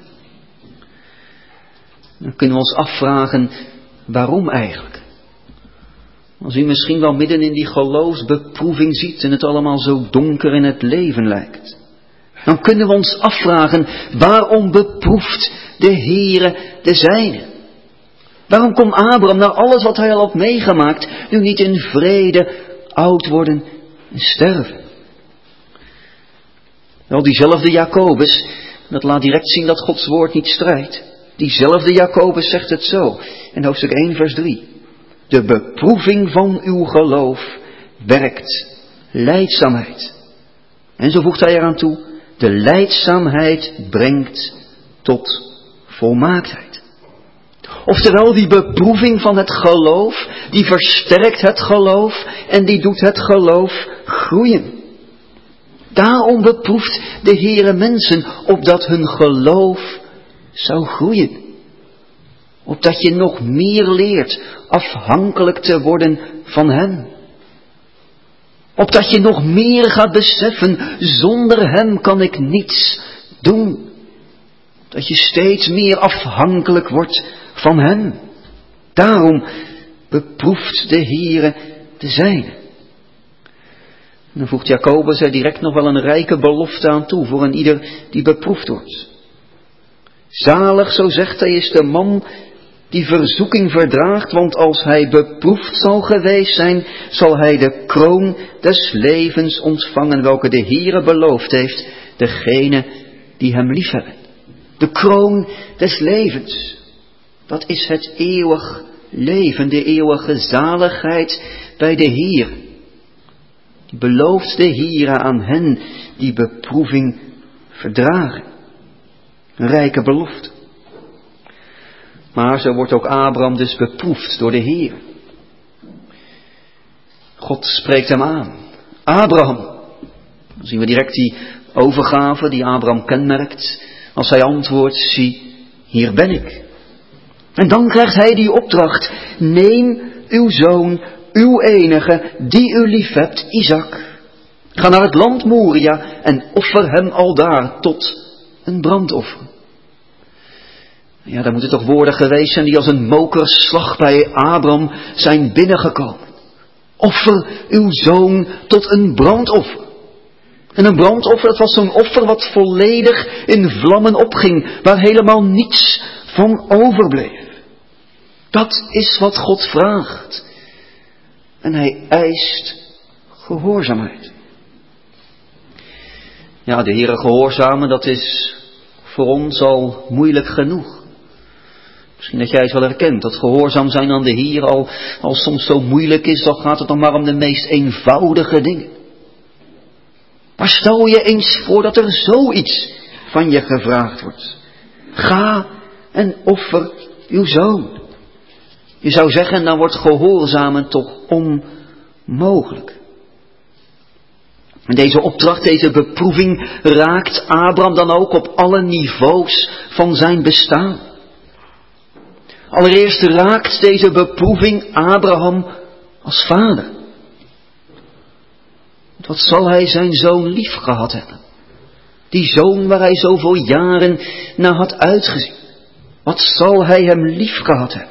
Dan kunnen we ons afvragen, waarom eigenlijk? Als u misschien wel midden in die geloofsbeproeving ziet en het allemaal zo donker in het leven lijkt. Dan kunnen we ons afvragen, waarom beproeft de Heere de zijne? Waarom kon Abraham, na alles wat hij al had meegemaakt, nu niet in vrede oud worden en sterven? Wel, diezelfde Jacobus, dat laat direct zien dat Gods woord niet strijdt. Diezelfde Jacobus zegt het zo, in hoofdstuk één vers drie. De beproeving van uw geloof werkt lijdzaamheid. En zo voegt hij eraan toe, de lijdzaamheid brengt tot volmaaktheid. Oftewel, die beproeving van het geloof, die versterkt het geloof en die doet het geloof groeien. Daarom beproeft de Heere mensen, opdat hun geloof zou groeien. Opdat je nog meer leert afhankelijk te worden van Hem. Opdat je nog meer gaat beseffen, zonder Hem kan ik niets doen. Dat je steeds meer afhankelijk wordt van Hem. Daarom beproeft de Heere de zijne. En dan voegt Jacobus er direct nog wel een rijke belofte aan toe voor een ieder die beproefd wordt. Zalig, zo zegt hij, is de man die verzoeking verdraagt, want als hij beproefd zal geweest zijn, zal hij de kroon des levens ontvangen, welke de Heere beloofd heeft, degene die hem liefhebben. De kroon des levens. Dat is het eeuwig leven, de eeuwige zaligheid bij de Heer. Die belooft de Heer aan hen die beproeving verdragen. Een rijke belofte. Maar zo wordt ook Abraham dus beproefd door de Heer. God spreekt hem aan. Abraham. Dan zien we direct die overgave die Abraham kenmerkt. Als hij antwoordt, zie, hier ben ik. En dan krijgt hij die opdracht. Neem uw zoon, uw enige, die u lief hebt, Isaac. Ga naar het land Moria en offer hem aldaar tot een brandoffer. Ja, daar moeten toch woorden geweest zijn die als een mokerslag bij Abraham zijn binnengekomen. Offer uw zoon tot een brandoffer. En een brandoffer, dat was zo'n offer wat volledig in vlammen opging, waar helemaal niets van overbleef. Dat is wat God vraagt. En hij eist gehoorzaamheid. Ja, de Heere gehoorzamen, dat is voor ons al moeilijk genoeg. Misschien dat jij het wel herkent, dat gehoorzaam zijn aan de Heer al, al soms zo moeilijk is, dan gaat het dan maar om de meest eenvoudige dingen. Maar stel je eens voor dat er zoiets van je gevraagd wordt. Ga en offer uw zoon. Je zou zeggen, dan wordt gehoorzamen toch onmogelijk. En deze opdracht, deze beproeving raakt Abraham dan ook op alle niveaus van zijn bestaan. Allereerst raakt deze beproeving Abraham als vader. Wat zal hij zijn zoon lief gehad hebben? Die zoon waar hij zoveel jaren naar had uitgezien. Wat zal hij hem lief gehad hebben?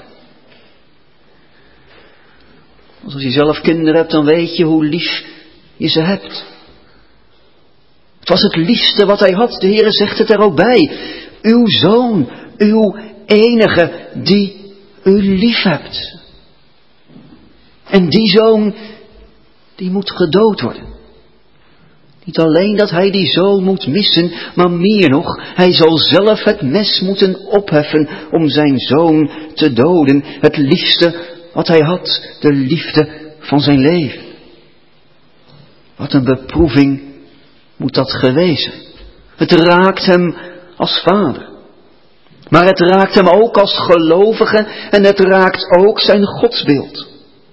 Als je zelf kinderen hebt, dan weet je hoe lief je ze hebt. Het was het liefste wat hij had. De Heere zegt het er ook bij. Uw zoon, uw enige die u lief hebt. En die zoon, die moet gedood worden. Niet alleen dat hij die zoon moet missen, maar meer nog, hij zal zelf het mes moeten opheffen om zijn zoon te doden. Het liefste wat hij had, de liefde van zijn leven. Wat een beproeving moet dat geweest zijn. Het raakt hem als vader. Maar het raakt hem ook als gelovige en het raakt ook zijn godsbeeld.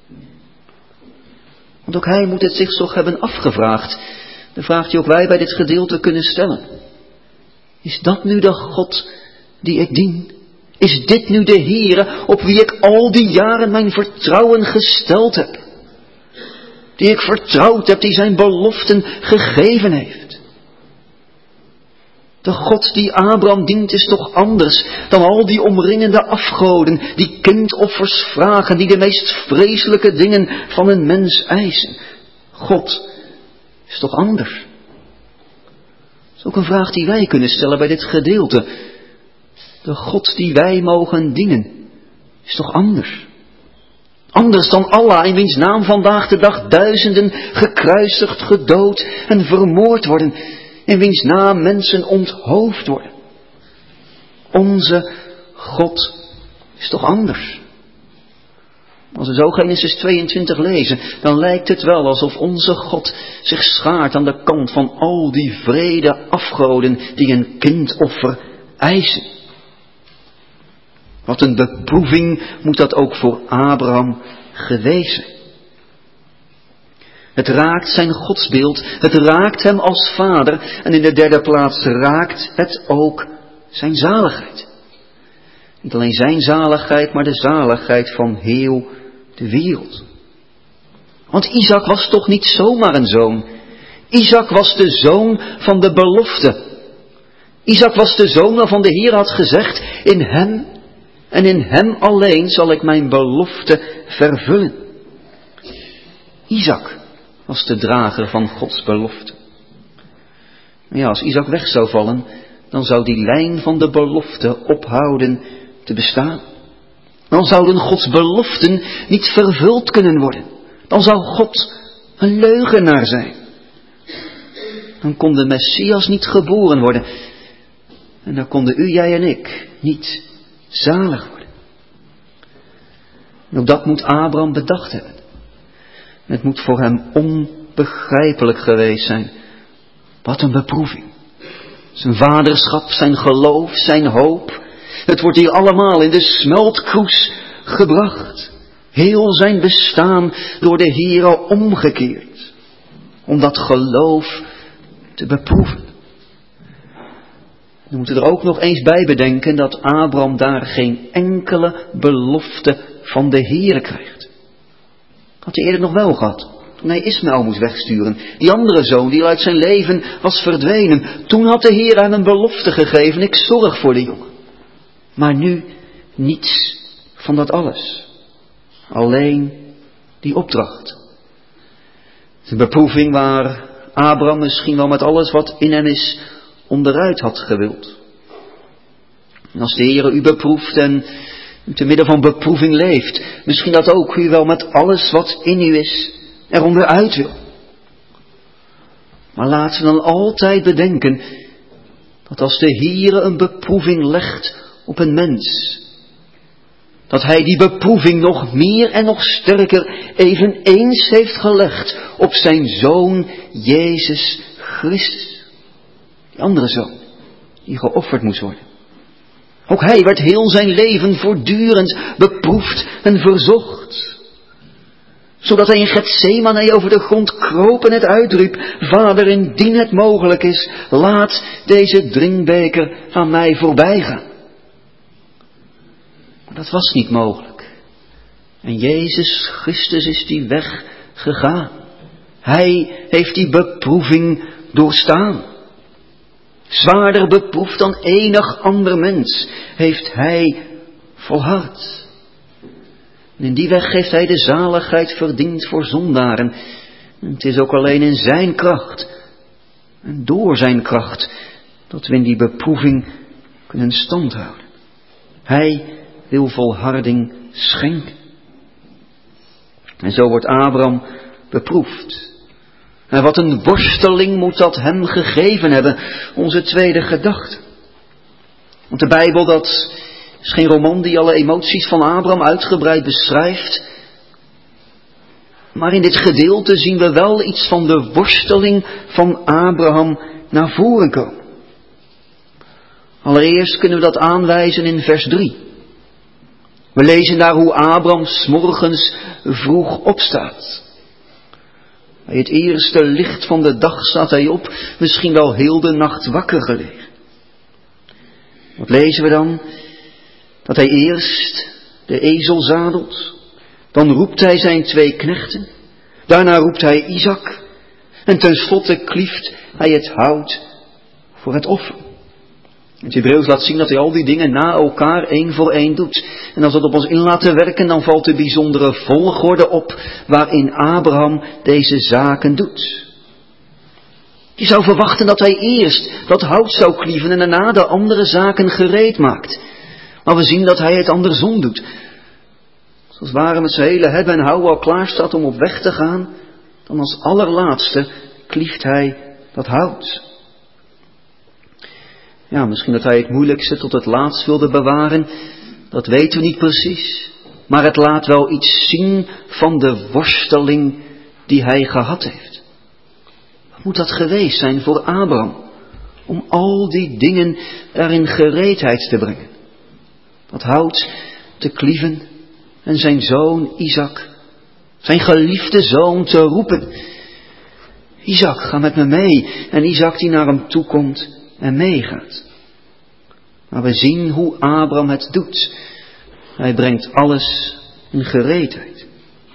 Want ook hij moet het zich toch hebben afgevraagd. De vraag die ook wij bij dit gedeelte kunnen stellen. Is dat nu de God die ik dien? Is dit nu de Heere op wie ik al die jaren mijn vertrouwen gesteld heb? Die ik vertrouwd heb, die zijn beloften gegeven heeft. De God die Abraham dient is toch anders dan al die omringende afgoden, die kindoffers vragen, die de meest vreselijke dingen van een mens eisen. God is toch anders? Dat is ook een vraag die wij kunnen stellen bij dit gedeelte. De God die wij mogen dienen is toch anders? Anders dan Allah, in wiens naam vandaag de dag duizenden gekruisigd, gedood en vermoord worden. In wiens naam mensen onthoofd worden. Onze God is toch anders? Als we zo Genesis tweeëntwintig lezen, dan lijkt het wel alsof onze God zich schaart aan de kant van al die wrede afgoden die een kindoffer eisen. Wat een beproeving moet dat ook voor Abraham geweest zijn. Het raakt zijn godsbeeld, het raakt hem als vader en in de derde plaats raakt het ook zijn zaligheid. Niet alleen zijn zaligheid, maar de zaligheid van heel de wereld. Want Isaac was toch niet zomaar een zoon. Isaac was de zoon van de belofte. Isaac was de zoon waarvan de Heer had gezegd, in hem en in hem alleen zal ik mijn belofte vervullen. Isaac was de drager van Gods belofte. Maar ja, als Isaac weg zou vallen, dan zou die lijn van de belofte ophouden te bestaan. Dan zouden Gods beloften niet vervuld kunnen worden. Dan zou God een leugenaar zijn. Dan kon de Messias niet geboren worden. En dan konden u, jij en ik niet zalig worden. En ook dat moet Abraham bedacht hebben. En het moet voor hem onbegrijpelijk geweest zijn. Wat een beproeving. Zijn vaderschap, zijn geloof, zijn hoop. Het wordt hier allemaal in de smeltkroes gebracht. Heel zijn bestaan door de Heere omgekeerd. Om dat geloof te beproeven. We moeten er ook nog eens bij bedenken dat Abraham daar geen enkele belofte van de Heere krijgt. Had hij eerder nog wel gehad. Toen hij Ismaël moest wegsturen. Die andere zoon die uit zijn leven was verdwenen. Toen had de Heer hem een belofte gegeven. Ik zorg voor de jongen. Maar nu niets van dat alles. Alleen die opdracht. De beproeving waar Abraham misschien wel met alles wat in hem is onderuit had gewild. En als de Heer u beproeft en u te midden van beproeving leeft. Misschien dat ook u wel met alles wat in u is er onderuit wil. Maar laten we dan altijd bedenken dat als de Heer een beproeving legt op een mens, dat hij die beproeving nog meer en nog sterker eveneens heeft gelegd op zijn Zoon Jezus Christus. Die andere Zoon, die geofferd moest worden. Ook hij werd heel zijn leven voortdurend beproefd en verzocht. Zodat hij in Getsemane over de grond kroop en het uitriep: Vader, indien het mogelijk is, laat deze drinkbeker aan mij voorbij gaan. Maar dat was niet mogelijk. En Jezus Christus is die weg gegaan. Hij heeft die beproeving doorstaan. Zwaarder beproefd dan enig ander mens heeft hij volhard. En in die weg heeft hij de zaligheid verdiend voor zondaren. En het is ook alleen in zijn kracht en door zijn kracht dat we in die beproeving kunnen standhouden. Hij wil volharding schenken. En zo wordt Abraham beproefd. En wat een worsteling moet dat hem gegeven hebben, onze tweede gedachte. Want de Bijbel, dat is geen roman die alle emoties van Abraham uitgebreid beschrijft. Maar in dit gedeelte zien we wel iets van de worsteling van Abraham naar voren komen. Allereerst kunnen we dat aanwijzen in vers drie. We lezen daar hoe Abraham 's morgens vroeg opstaat. Bij het eerste licht van de dag staat hij op, misschien wel heel de nacht wakker gelegen. Wat lezen we dan? Dat hij eerst de ezel zadelt, dan roept hij zijn twee knechten, daarna roept hij Isaac en tenslotte klieft hij het hout voor het offer. Het Hebreeuws laat zien dat hij al die dingen na elkaar één voor één doet. En als we dat op ons in laten werken, dan valt de bijzondere volgorde op waarin Abraham deze zaken doet. Je zou verwachten dat hij eerst dat hout zou klieven en daarna de andere zaken gereed maakt. Maar we zien dat hij het andersom doet. Als het ware met zijn hele hebben en houden al klaar staat om op weg te gaan, dan als allerlaatste klieft hij dat hout. Ja, misschien dat hij het moeilijkste tot het laatst wilde bewaren, dat weten we niet precies. Maar het laat wel iets zien van de worsteling die hij gehad heeft. Wat moet dat geweest zijn voor Abraham, om al die dingen daarin gereedheid te brengen? Dat hout te klieven en zijn zoon Isaac, zijn geliefde zoon te roepen. Isaac, ga met me mee. En Isaac die naar hem toe komt en meegaat. Maar we zien hoe Abraham het doet. Hij brengt alles in gereedheid.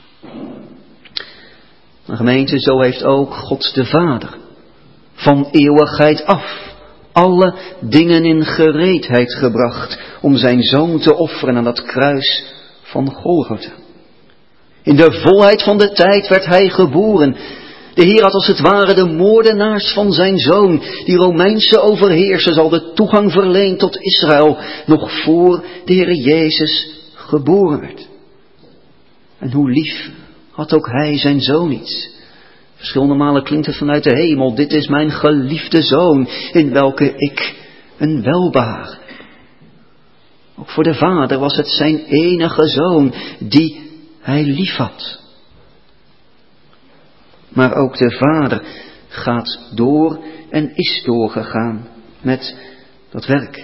Maar gemeente, zo heeft ook God de Vader van eeuwigheid af alle dingen in gereedheid gebracht om zijn zoon te offeren aan dat kruis van Golgotha. In de volheid van de tijd werd hij geboren. De Heer had als het ware de moordenaars van zijn zoon, die Romeinse overheersers, al de toegang verleend tot Israël, nog voor de Heer Jezus geboren werd. En hoe lief had ook hij zijn zoon niet. Verschillende malen klinkt het vanuit de hemel: dit is mijn geliefde zoon, in welke ik een welbehagen heb. Ook voor de Vader was het zijn enige zoon, die hij liefhad. Maar ook de vader gaat door en is doorgegaan met dat werk.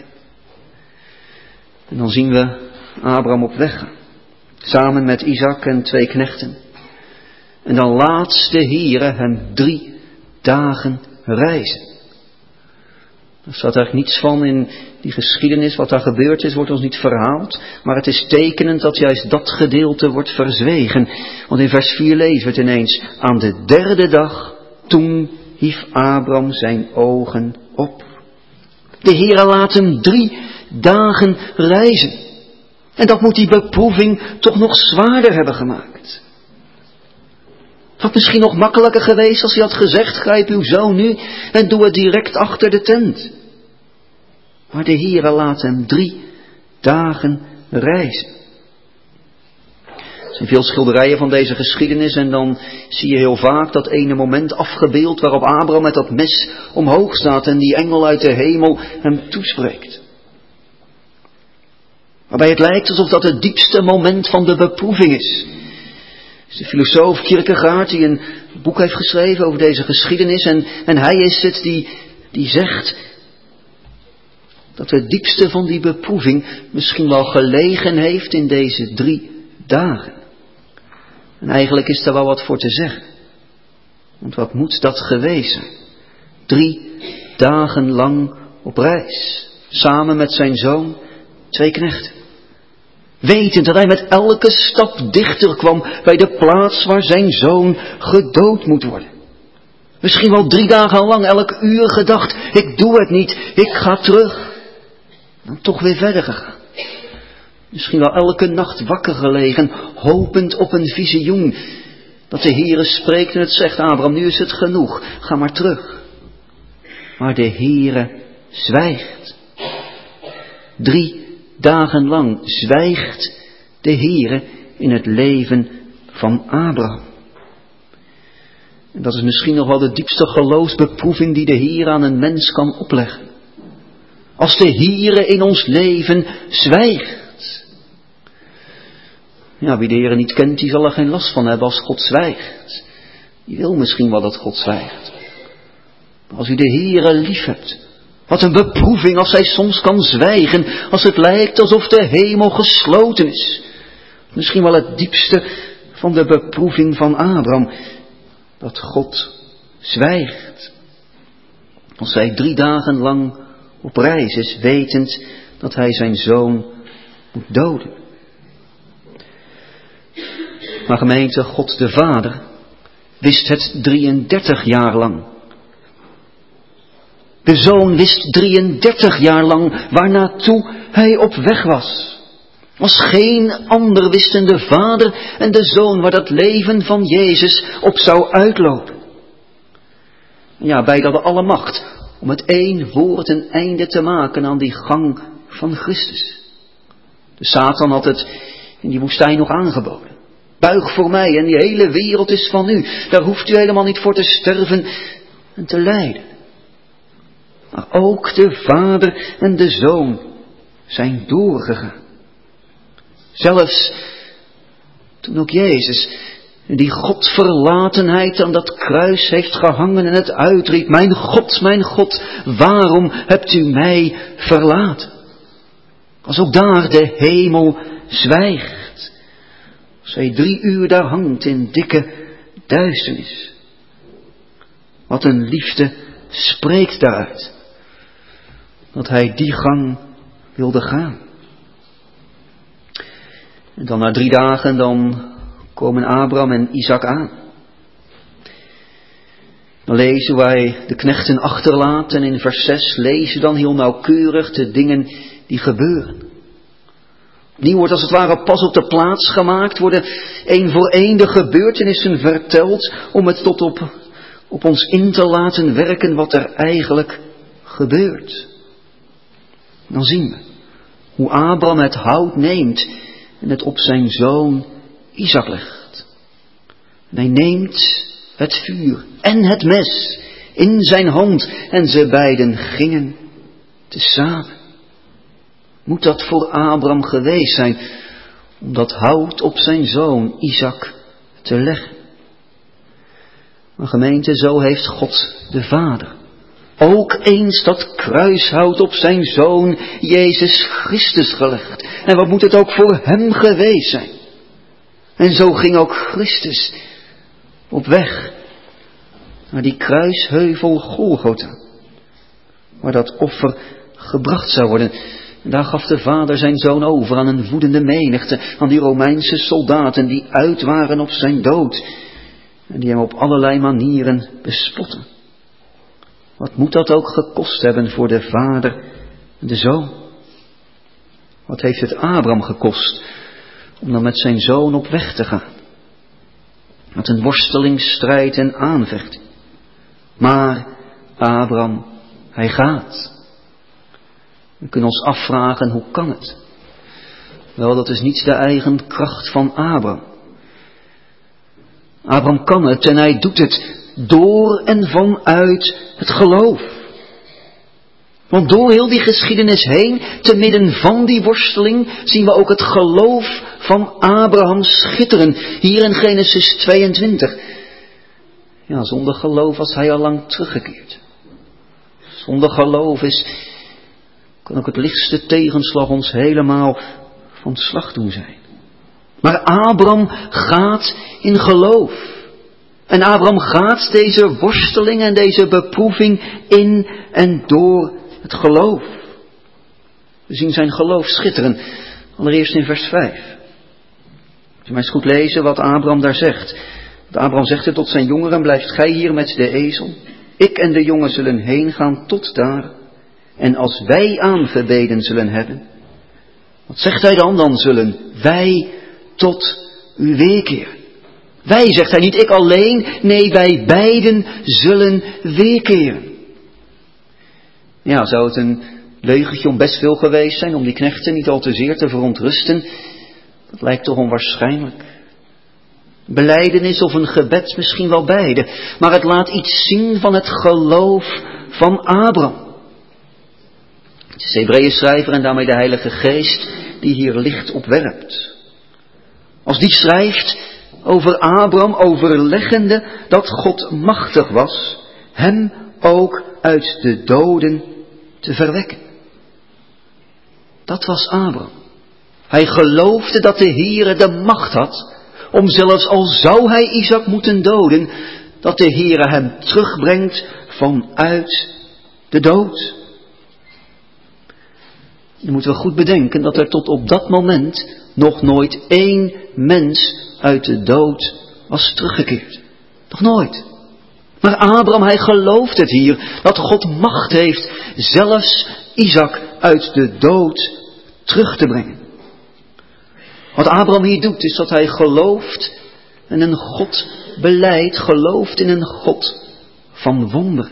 En dan zien we Abraham op weg gaan, samen met Isaac en twee knechten. En dan laat de Heere hem drie dagen reizen. Er staat eigenlijk niets van in die geschiedenis, wat daar gebeurd is, wordt ons niet verhaald. Maar het is tekenend dat juist dat gedeelte wordt verzwegen. Want in vers vier lezen we het ineens. Aan de derde dag, toen hief Abraham zijn ogen op. De Heere laat hem drie dagen reizen. En dat moet die beproeving toch nog zwaarder hebben gemaakt. Het had misschien nog makkelijker geweest als hij had gezegd, grijp uw zoon nu en doe het direct achter de tent. Maar de Heere laat hem drie dagen reizen. Er zijn veel schilderijen van deze geschiedenis en dan zie je heel vaak dat ene moment afgebeeld waarop Abraham met dat mes omhoog staat en die engel uit de hemel hem toespreekt. Waarbij het lijkt alsof dat het diepste moment van de beproeving is. is de filosoof Kierkegaard die een boek heeft geschreven over deze geschiedenis. En, en hij is het die, die zegt dat het diepste van die beproeving misschien wel gelegen heeft in deze drie dagen. En eigenlijk is daar wel wat voor te zeggen. Want wat moet dat geweest zijn? Drie dagen lang op reis. Samen met zijn zoon, twee knechten. Wetend dat hij met elke stap dichter kwam bij de plaats waar zijn zoon gedood moet worden. Misschien wel drie dagen lang elk uur gedacht, ik doe het niet, ik ga terug. Dan toch weer verder gegaan. Misschien wel elke nacht wakker gelegen, hopend op een visioen. Dat de Heere spreekt en het zegt, Abraham, nu is het genoeg, ga maar terug. Maar de Heere zwijgt. Drie dagen lang zwijgt de Heere in het leven van Abraham. En dat is misschien nog wel de diepste geloofsbeproeving die de Heere aan een mens kan opleggen. Als de Heere in ons leven zwijgt. Ja, wie de Heere niet kent, die zal er geen last van hebben als God zwijgt. Die wil misschien wel dat God zwijgt. Maar als u de Heere lief hebt, wat een beproeving als hij soms kan zwijgen, als het lijkt alsof de hemel gesloten is. Misschien wel het diepste van de beproeving van Abraham, dat God zwijgt. Als hij drie dagen lang op reis is, wetend dat hij zijn zoon moet doden. Maar gemeente, God de Vader wist het drieëndertig jaar lang. De zoon wist drieëndertig jaar lang waarnaartoe hij op weg was. Als geen ander wisten de vader en de zoon waar dat leven van Jezus op zou uitlopen. Ja, beide hadden alle macht om met één woord een einde te maken aan die gang van Christus. De Satan had het in die woestijn nog aangeboden. Buig voor mij en die hele wereld is van u. Daar hoeft u helemaal niet voor te sterven en te lijden. Maar ook de vader en de zoon zijn doorgegaan. Zelfs toen ook Jezus die Godverlatenheid aan dat kruis heeft gehangen en het uitriep, mijn God, mijn God, waarom hebt u mij verlaten? Als ook daar de hemel zwijgt. Als hij drie uur daar hangt in dikke duisternis. Wat een liefde spreekt daaruit. Dat hij die gang wilde gaan. En dan na drie dagen dan komen Abraham en Isaac aan. Dan lezen wij de knechten achterlaat en in vers zes lezen dan heel nauwkeurig de dingen die gebeuren. Opnieuw wordt als het ware pas op de plaats gemaakt, worden één voor één de gebeurtenissen verteld om het tot op, op ons in te laten werken wat er eigenlijk gebeurt. Dan zien we hoe Abraham het hout neemt en het op zijn zoon Isaac legt. En hij neemt het vuur en het mes in zijn hand en ze beiden gingen tezamen. Moet dat voor Abraham geweest zijn om dat hout op zijn zoon Isaac te leggen. Maar gemeente, zo heeft God de Vader ook eens dat kruishout op zijn zoon Jezus Christus gelegd. En wat moet het ook voor hem geweest zijn? En zo ging ook Christus op weg naar die kruisheuvel Golgotha, waar dat offer gebracht zou worden. En daar gaf de Vader zijn zoon over aan een woedende menigte, aan die Romeinse soldaten die uit waren op zijn dood en die hem op allerlei manieren bespotten. Wat moet dat ook gekost hebben voor de Vader en de Zoon? Wat heeft het Abraham gekost om dan met zijn zoon op weg te gaan? Met een worsteling, strijd en aanvechting. Maar Abraham, hij gaat. We kunnen ons afvragen, hoe kan het? Wel, dat is niet de eigen kracht van Abraham. Abraham kan het en hij doet het door en vanuit het geloof. Want door heel die geschiedenis heen, te midden van die worsteling, zien we ook het geloof van Abraham schitteren. Hier in Genesis tweeëntwintig. Ja, zonder geloof was hij al lang teruggekeerd. Zonder geloof is, kan ook het lichtste tegenslag ons helemaal van slag doen zijn. Maar Abraham gaat in geloof. En Abraham gaat deze worsteling en deze beproeving in en door het geloof. We zien zijn geloof schitteren. Allereerst in vers vijf. Als je maar eens goed lezen wat Abraham daar zegt. Want Abraham zegt het tot zijn jongeren: blijft gij hier met de ezel. Ik en de jongen zullen heen gaan tot daar. En als wij aangebeden zullen hebben. Wat zegt hij dan? Dan zullen wij tot u weerkeren. Wij, zegt hij, niet ik alleen. Nee, wij beiden zullen weerkeren. Ja, zou het een leugentje om best veel geweest zijn om die knechten niet al te zeer te verontrusten? Dat lijkt toch onwaarschijnlijk. Belijdenis of een gebed, misschien wel beide. Maar het laat iets zien van het geloof van Abraham. Het is de Hebreeënschrijver en daarmee de Heilige Geest die hier licht op werpt. Als die schrijft over Abraham, overleggende dat God machtig was hem ook uit de doden te verwekken. Dat was Abraham. Hij geloofde dat de Heere de macht had om zelfs al zou hij Isaac moeten doden, dat de Heere hem terugbrengt vanuit de dood. Dan moeten we goed bedenken dat er tot op dat moment nog nooit één mens uit de dood was teruggekeerd. Nog nooit. Maar Abraham, hij gelooft het hier, dat God macht heeft zelfs Isaac uit de dood terug te brengen. Wat Abraham hier doet, is dat hij gelooft en een God belijdt, gelooft in een God van wonderen.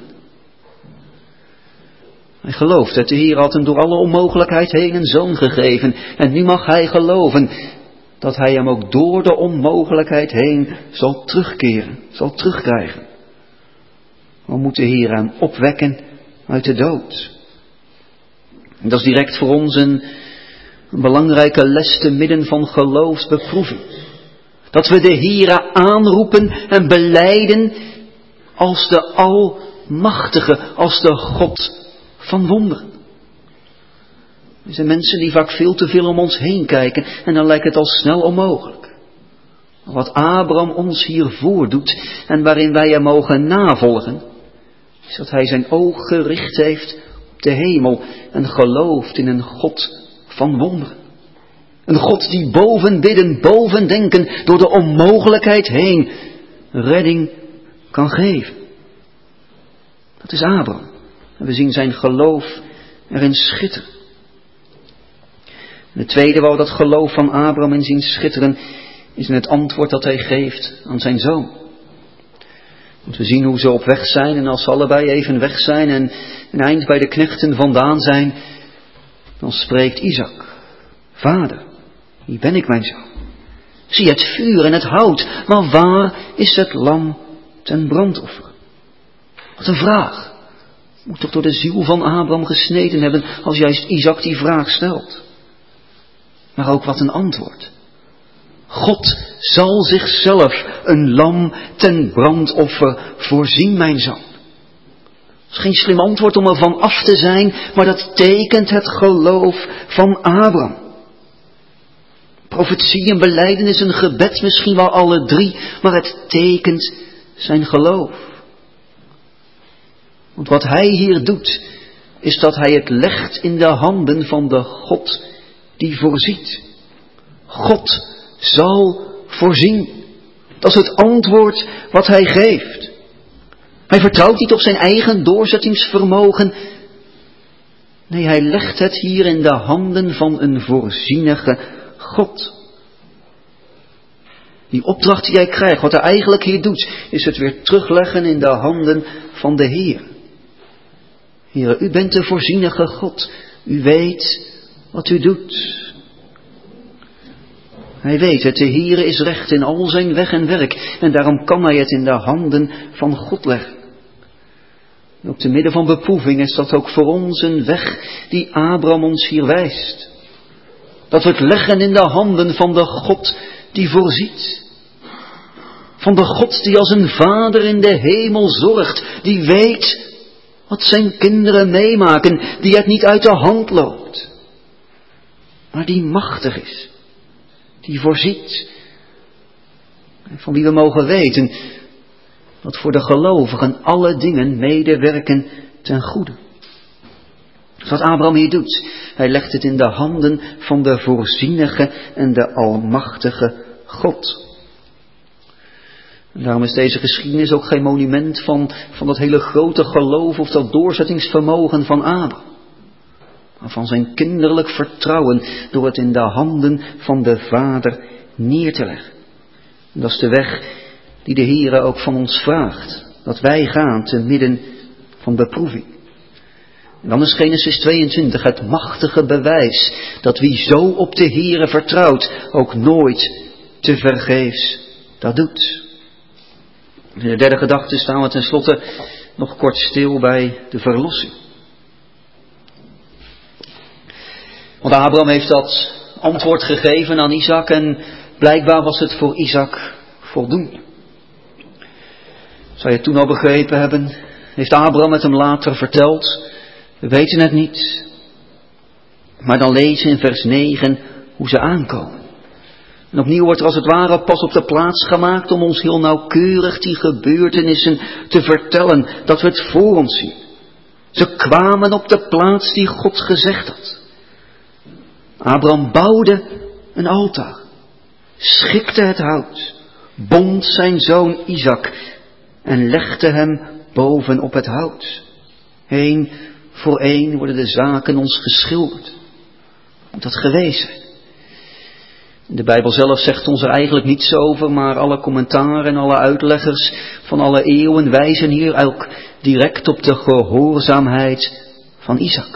Hij gelooft dat de Heer had hem door alle onmogelijkheid heen een zoon gegeven. En nu mag hij geloven dat hij hem ook door de onmogelijkheid heen zal terugkeren, zal terugkrijgen. Dan moet de Heer hem opwekken uit de dood. En dat is direct voor ons een, een belangrijke les te midden van geloofsbeproeving. Dat we de Heer aanroepen en belijden als de Almachtige, als de God van wonderen. Er zijn mensen die vaak veel te veel om ons heen kijken en dan lijkt het al snel onmogelijk. Maar wat Abraham ons hier voordoet en waarin wij hem mogen navolgen, is dat hij zijn oog gericht heeft op de hemel en gelooft in een God van wonderen. Een God die boven bidden, boven denken, door de onmogelijkheid heen redding kan geven. Dat is Abraham. En we zien zijn geloof erin schitteren. En het tweede waar we dat geloof van Abraham in zien schitteren, is in het antwoord dat hij geeft aan zijn zoon. Want we zien hoe ze op weg zijn en als ze allebei even weg zijn en een eind bij de knechten vandaan zijn, dan spreekt Isaac: Vader, hier ben ik mijn zoon. Zie het vuur en het hout, maar waar is het lam ten brandoffer? Wat een vraag. Moet toch door de ziel van Abraham gesneden hebben als juist Isaac die vraag stelt. Maar ook wat een antwoord. God zal zichzelf een lam ten brandoffer voorzien, mijn zoon. Dat is geen slim antwoord om er van af te zijn, maar dat tekent het geloof van Abraham. Profetie en belijdenis en gebed, misschien wel alle drie, maar het tekent zijn geloof. Want wat hij hier doet, is dat hij het legt in de handen van de God die voorziet. God zal voorzien. Dat is het antwoord wat hij geeft. Hij vertrouwt niet op zijn eigen doorzettingsvermogen. Nee, hij legt het hier in de handen van een voorzienige God. Die opdracht die hij krijgt, wat hij eigenlijk hier doet, is het weer terugleggen in de handen van de Heer. Heer, u bent de voorzienige God. U weet wat u doet. Hij weet het, de Heer is recht in al zijn weg en werk. En daarom kan hij het in de handen van God leggen. En op te midden van beproeving is dat ook voor ons een weg die Abraham ons hier wijst. Dat we het leggen in de handen van de God die voorziet. Van de God die als een vader in de hemel zorgt. Die weet wat zijn kinderen meemaken. Die het niet uit de hand loopt. Maar die machtig is. Die voorziet. Van wie we mogen weten dat voor de gelovigen alle dingen medewerken ten goede. Dat is wat Abraham hier doet. Hij legt het in de handen van de voorzienige en de almachtige God. En daarom is deze geschiedenis ook geen monument van, van dat hele grote geloof of dat doorzettingsvermogen van Abraham. Maar van zijn kinderlijk vertrouwen door het in de handen van de Vader neer te leggen. En dat is de weg die de Heere ook van ons vraagt. Dat wij gaan te midden van beproeving. En dan is Genesis tweeëntwintig het machtige bewijs dat wie zo op de Heere vertrouwt ook nooit te vergeefs dat doet. In de derde gedachte staan we tenslotte nog kort stil bij de verlossing. Want Abraham heeft dat antwoord gegeven aan Isaac en blijkbaar was het voor Isaac voldoende. Zou je het toen al begrepen hebben? Heeft Abraham het hem later verteld? We weten het niet. Maar dan lezen in vers negen hoe ze aankomen. En opnieuw wordt er als het ware pas op de plaats gemaakt om ons heel nauwkeurig die gebeurtenissen te vertellen, dat we het voor ons zien. Ze kwamen op de plaats die God gezegd had. Abraham bouwde een altaar, schikte het hout, bond zijn zoon Isaac en legde hem boven op het hout. Eén voor één worden de zaken ons geschilderd. Moet dat geweest zijn? De Bijbel zelf zegt ons er eigenlijk niets over, maar alle commentaren en alle uitleggers van alle eeuwen wijzen hier ook direct op de gehoorzaamheid van Isaac.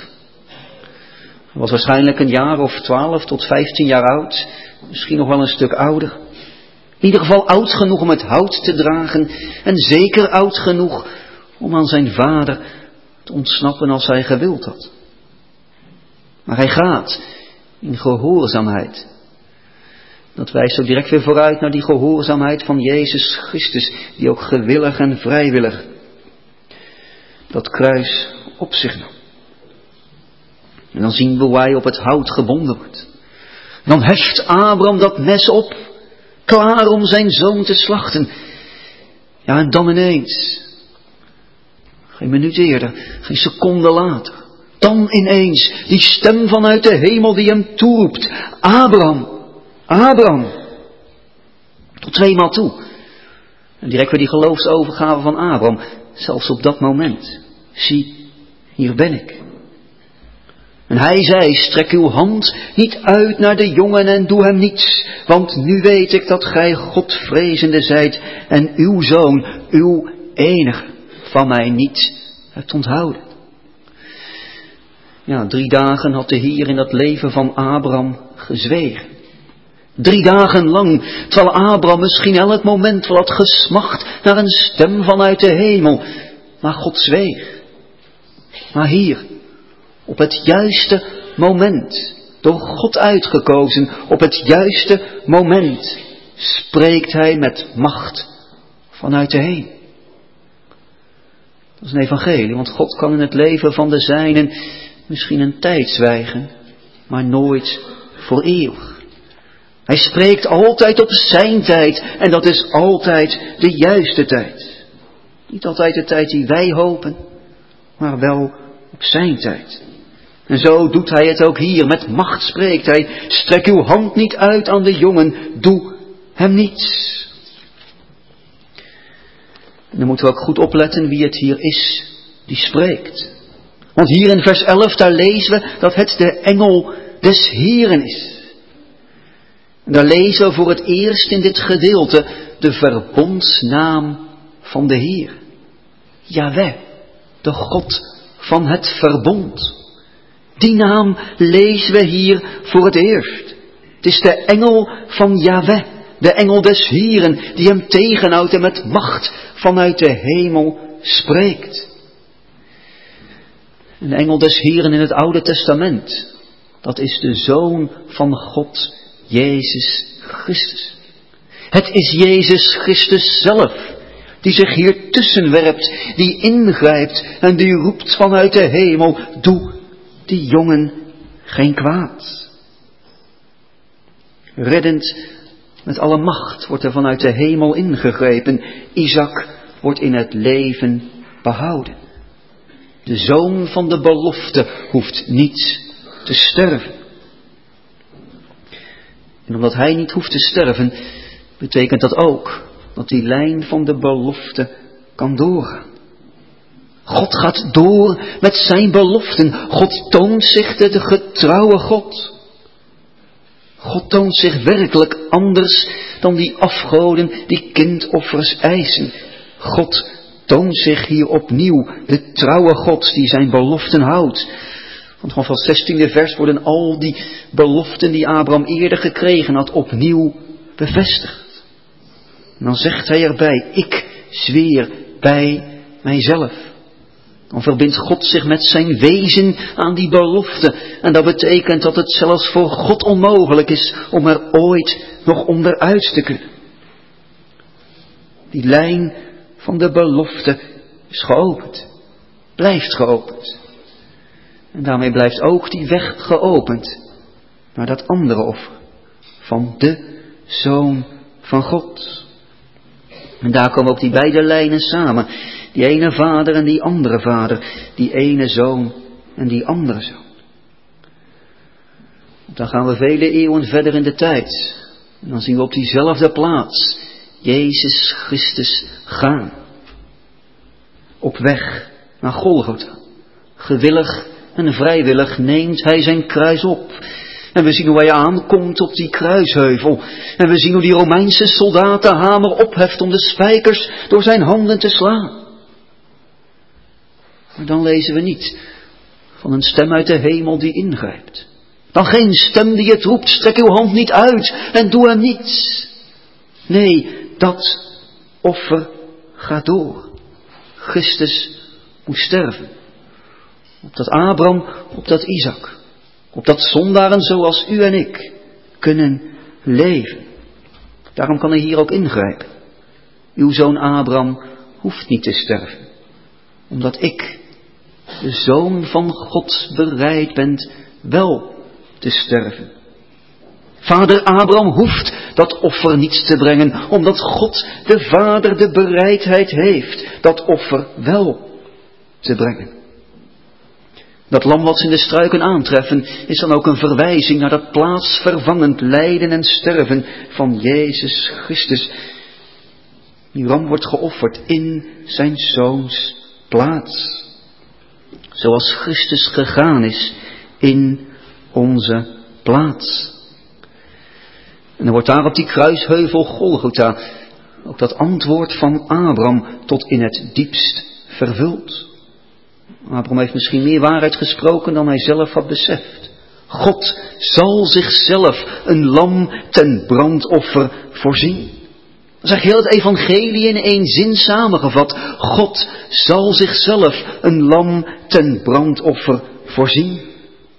Hij was waarschijnlijk een jaar of twaalf tot vijftien jaar oud, misschien nog wel een stuk ouder. In ieder geval oud genoeg om het hout te dragen en zeker oud genoeg om aan zijn vader te ontsnappen als hij gewild had. Maar hij gaat in gehoorzaamheid. Dat wijst ook direct weer vooruit naar die gehoorzaamheid van Jezus Christus, die ook gewillig en vrijwillig dat kruis op zich nam. En dan zien we hoe hij op het hout gebonden wordt. En dan heft Abraham dat mes op, klaar om zijn zoon te slachten. Ja, en dan ineens, geen minuut eerder, geen seconde later, dan ineens die stem vanuit de hemel die hem toeroept. Abraham, Abraham. Tot tweemaal toe. En direct weer die geloofsovergave van Abraham. Zelfs op dat moment. Zie, hier ben ik. En hij zei, strek uw hand niet uit naar de jongen en doe hem niets. Want nu weet ik dat gij Godvrezende zijt en uw zoon, uw enige, van mij niet hebt onthouden. Ja, drie dagen had de Heer in dat leven van Abraham gezwegen. Drie dagen lang, terwijl Abraham misschien elk moment wel had gesmacht naar een stem vanuit de hemel. Maar God zweeg. Maar hier, op het juiste moment, door God uitgekozen, op het juiste moment, spreekt hij met macht vanuit de hemel. Dat is een evangelie, want God kan in het leven van de zijnen misschien een tijd zwijgen, maar nooit voor eeuwig. Hij spreekt altijd op zijn tijd en dat is altijd de juiste tijd. Niet altijd de tijd die wij hopen, maar wel op zijn tijd. En zo doet hij het ook hier. Met macht spreekt hij. Strek uw hand niet uit aan de jongen. Doe hem niets. En dan moeten we ook goed opletten wie het hier is die spreekt. Want hier in vers elf, daar lezen we dat het de engel des Heeren is. En daar lezen we voor het eerst in dit gedeelte de verbondsnaam van de Heer. Jahweh, de God van het verbond. Die naam lezen we hier voor het eerst. Het is de engel van Jahweh, de engel des Heeren, die hem tegenhoudt en met macht vanuit de hemel spreekt. En de engel des Heeren in het Oude Testament, dat is de Zoon van God, Jezus Christus. Het is Jezus Christus zelf, die zich hier tussenwerpt, die ingrijpt en die roept vanuit de hemel, doe die jongen geen kwaad. Reddend met alle macht wordt er vanuit de hemel ingegrepen. Isaac wordt in het leven behouden. De zoon van de belofte hoeft niet te sterven. En omdat hij niet hoeft te sterven, betekent dat ook dat die lijn van de belofte kan doorgaan. God gaat door met zijn beloften. God toont zich de getrouwe God. God toont zich werkelijk anders dan die afgoden die kindoffers eisen. God toont zich hier opnieuw, de trouwe God die zijn beloften houdt. Want vanaf het zestiende vers worden al die beloften die Abraham eerder gekregen had opnieuw bevestigd. En dan zegt hij erbij, ik zweer bij mijzelf. Dan verbindt God zich met zijn wezen aan die belofte. En dat betekent dat het zelfs voor God onmogelijk is om er ooit nog onderuit te kunnen. Die lijn van de belofte is geopend. Blijft geopend. En daarmee blijft ook die weg geopend naar dat andere offer. Van de Zoon van God. En daar komen ook die beide lijnen samen. Die ene vader en die andere vader. Die ene zoon en die andere zoon. Dan gaan we vele eeuwen verder in de tijd. En dan zien we op diezelfde plaats Jezus Christus gaan. Op weg naar Golgotha. Gewillig en vrijwillig neemt hij zijn kruis op. En we zien hoe hij aankomt op die kruisheuvel. En we zien hoe die Romeinse soldaat de hamer opheft om de spijkers door zijn handen te slaan. Maar dan lezen we niet van een stem uit de hemel die ingrijpt. Dan geen stem die het roept, strek uw hand niet uit en doe hem niets. Nee, dat offer gaat door. Christus moest sterven. Opdat Abraham, opdat Isaac, opdat zondaren zoals u en ik kunnen leven. Daarom kan hij hier ook ingrijpen. Uw zoon Abraham hoeft niet te sterven. Omdat ik, de Zoon van God, bereid ben wel te sterven. Vader Abraham hoeft dat offer niet te brengen, omdat God de Vader de bereidheid heeft dat offer wel te brengen. Dat lam wat ze in de struiken aantreffen is dan ook een verwijzing naar dat plaatsvervangend lijden en sterven van Jezus Christus. Die ram wordt geofferd in zijn zoons plaats. Zoals Christus gegaan is in onze plaats. En er wordt daar op die kruisheuvel Golgotha ook dat antwoord van Abraham tot in het diepst vervuld. Abraham heeft misschien meer waarheid gesproken dan hij zelf had beseft. God zal zichzelf een lam ten brandoffer voorzien. Dat is eigenlijk heel het evangelie in één zin samengevat. God zal zichzelf een lam ten brandoffer voorzien.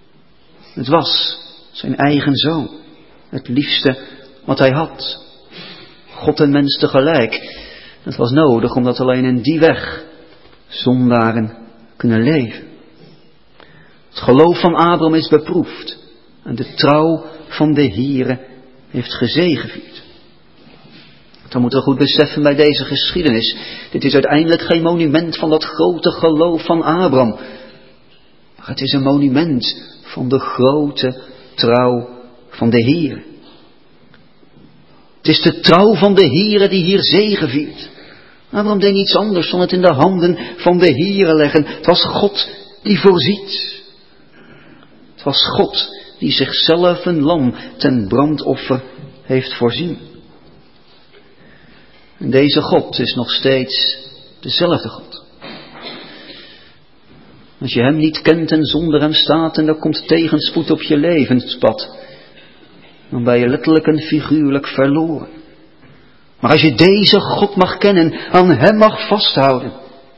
Het was zijn eigen zoon. Het liefste wat hij had. God en mens tegelijk. Dat was nodig, omdat alleen in die weg zondaren kunnen leven. Het geloof van Abraham is beproefd en de trouw van de Here heeft gezegevierd. Dan moeten we goed beseffen bij deze geschiedenis. Dit is uiteindelijk geen monument van dat grote geloof van Abraham. Maar het is een monument van de grote trouw van de Here. Het is de trouw van de Here die hier zegeviert. Abraham deed niets anders dan het in de handen van de Here leggen. Het was God die voorziet. Het was God die zichzelf een lam ten brandoffer heeft voorzien. En deze God is nog steeds dezelfde God. Als je hem niet kent en zonder hem staat en er komt tegenspoed op je levenspad, dan ben je letterlijk en figuurlijk verloren. Maar als je deze God mag kennen, aan hem mag vasthouden,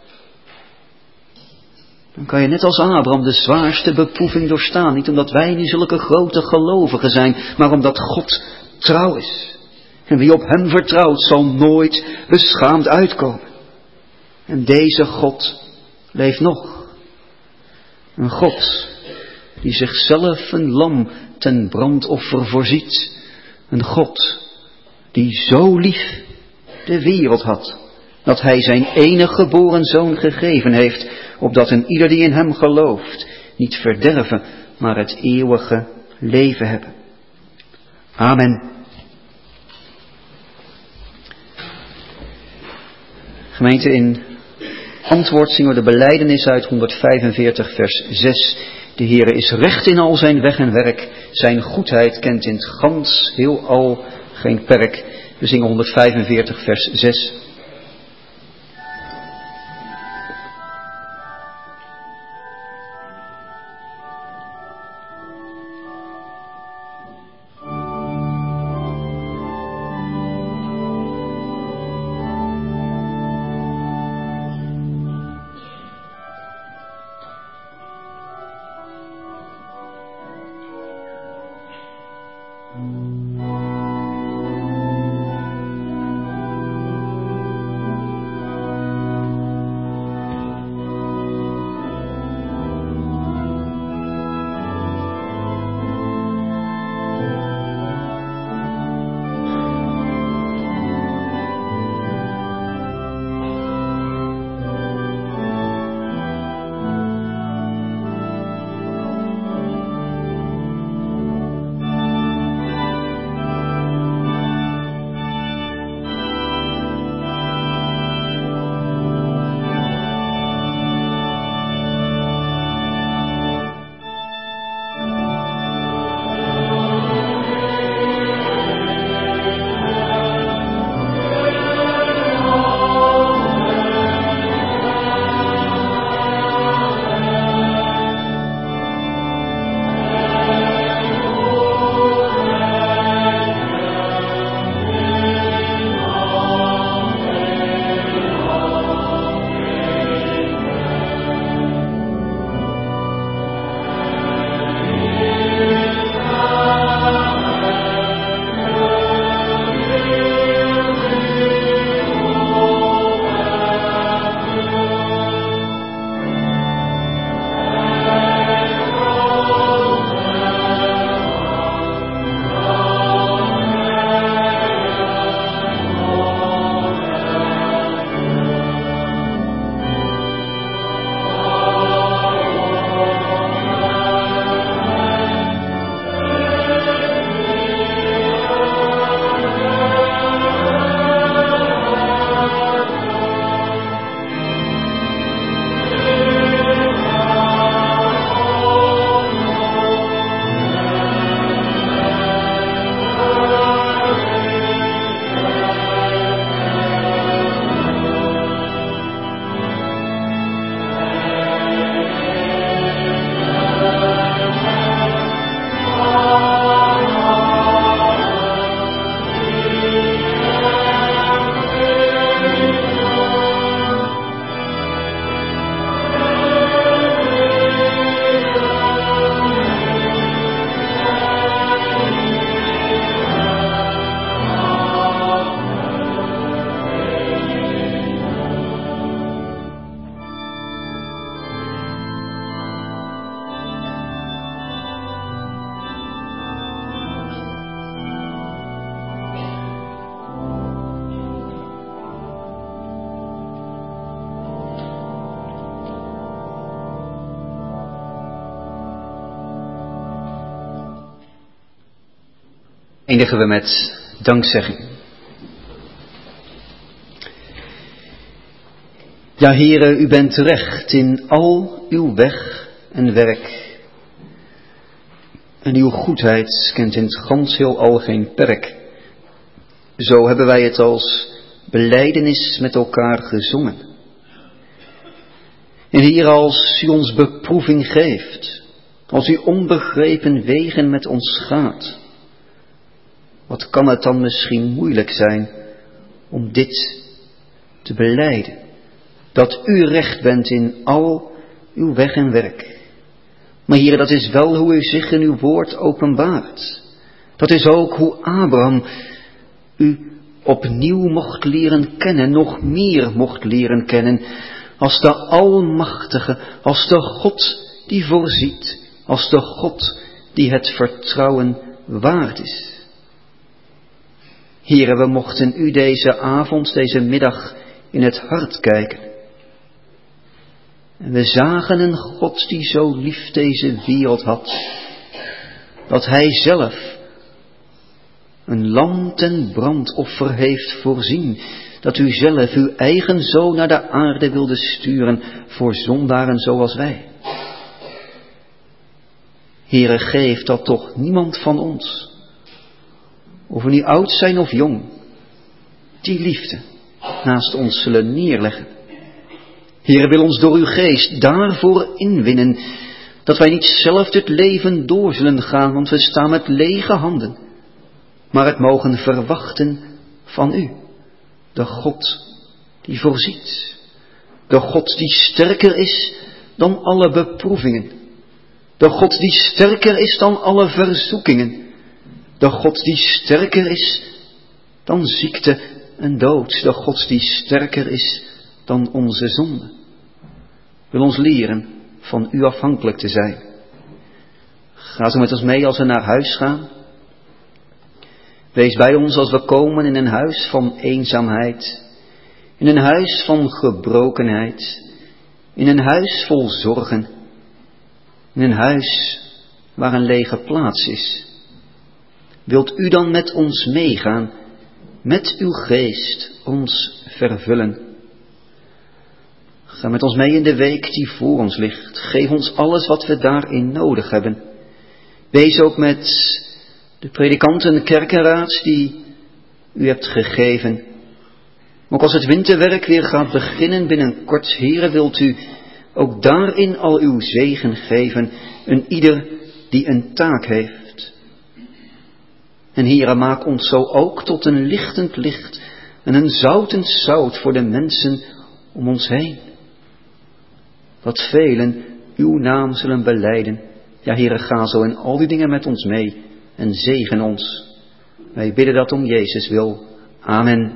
dan kan je net als Abraham de zwaarste beproeving doorstaan. Niet omdat wij nu zulke grote gelovigen zijn, maar omdat God trouw is. En wie op hem vertrouwt, zal nooit beschaamd uitkomen. En deze God leeft nog. Een God die zichzelf een lam ten brandoffer voorziet. Een God die zo lief de wereld had, dat hij zijn enige geboren zoon gegeven heeft, opdat een ieder die in hem gelooft niet verderven, maar het eeuwige leven hebben. Amen. Gemeente, in antwoord zingen we de belijdenis uit honderdvijfenveertig vers zes. De Heere is recht in al zijn weg en werk. Zijn goedheid kent in het gans heel al geen perk. We zingen honderdvijfenveertig vers zes. Eindigen we met dankzegging. Ja, Heere, u bent recht in al uw weg en werk. En uw goedheid kent in het gans heelal geen perk. Zo hebben wij het als belijdenis met elkaar gezongen. En Heer, als u ons beproeving geeft, als u onbegrepen wegen met ons gaat, wat kan het dan misschien moeilijk zijn om dit te belijden? Dat u recht bent in al uw weg en werk. Maar Heer, dat is wel hoe u zich in uw woord openbaart. Dat is ook hoe Abraham u opnieuw mocht leren kennen, nog meer mocht leren kennen, als de Almachtige, als de God die voorziet, als de God die het vertrouwen waard is. Heere, we mochten u deze avond, deze middag in het hart kijken. En we zagen een God die zo lief deze wereld had, dat hij zelf een lam ten brandoffer heeft voorzien, dat u zelf uw eigen zoon naar de aarde wilde sturen voor zondaren zoals wij. Heere, geef dat toch niemand van ons, of we nu oud zijn of jong, die liefde naast ons zullen neerleggen. Heere, wil ons door uw geest daarvoor inwinnen, dat wij niet zelf dit leven door zullen gaan, want we staan met lege handen, maar het mogen verwachten van u, de God die voorziet, de God die sterker is dan alle beproevingen, de God die sterker is dan alle verzoekingen, de God die sterker is dan ziekte en dood, de God die sterker is dan onze zonde. Wil ons leren van u afhankelijk te zijn. Ga zo met ons mee als we naar huis gaan. Wees bij ons als we komen in een huis van eenzaamheid, in een huis van gebrokenheid, in een huis vol zorgen, in een huis waar een lege plaats is. Wilt u dan met ons meegaan, met uw geest ons vervullen? Ga met ons mee in de week die voor ons ligt. Geef ons alles wat we daarin nodig hebben. Wees ook met de predikanten en kerkenraad die u hebt gegeven. Ook als het winterwerk weer gaat beginnen binnenkort, Heere, wilt u ook daarin al uw zegen geven, een ieder die een taak heeft. En Heere, maak ons zo ook tot een lichtend licht en een zoutend zout voor de mensen om ons heen. Dat velen uw naam zullen belijden. Ja, Heere, ga zo in al die dingen met ons mee en zegen ons. Wij bidden dat om Jezus wil. Amen.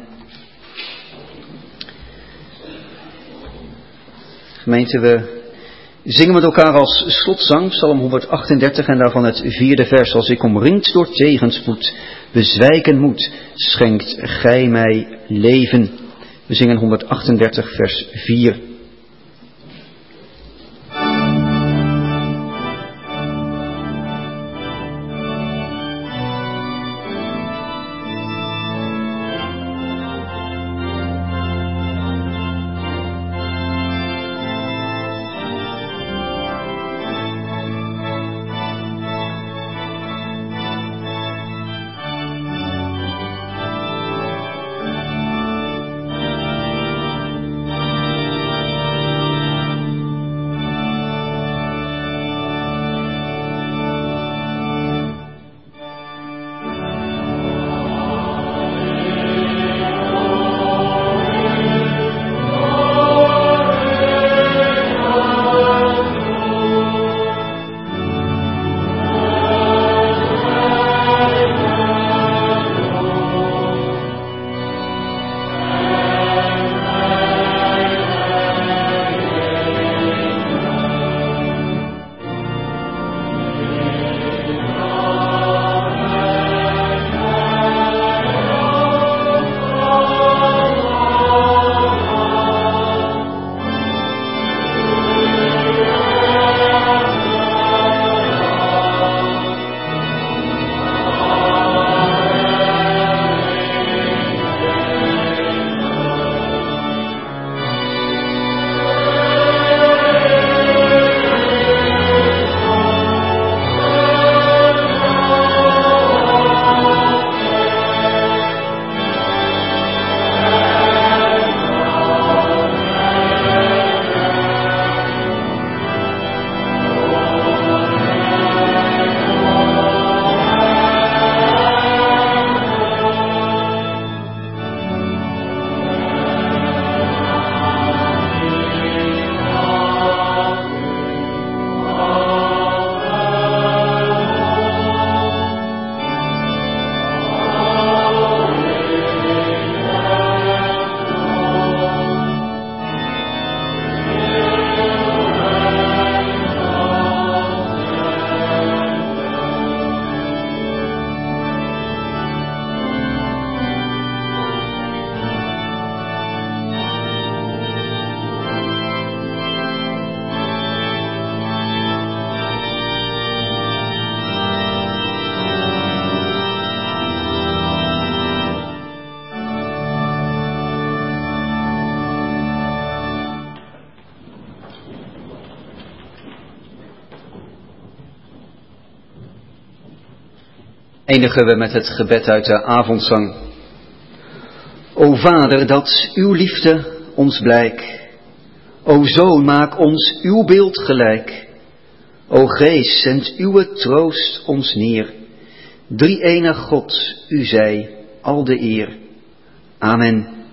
Gemeente, we zingen met elkaar als slotzang Psalm honderdachtendertig en daarvan het vierde vers. Als ik omringd door tegenspoed bezwijken moet, schenkt gij mij leven. We zingen honderdachtendertig vers vier. eindigen we met het gebed uit de avondzang. O Vader, dat uw liefde ons blijk. O Zoon, maak ons uw beeld gelijk. O Geest, zend uw troost ons neer. Drie-enig God, u zij al de eer. Amen.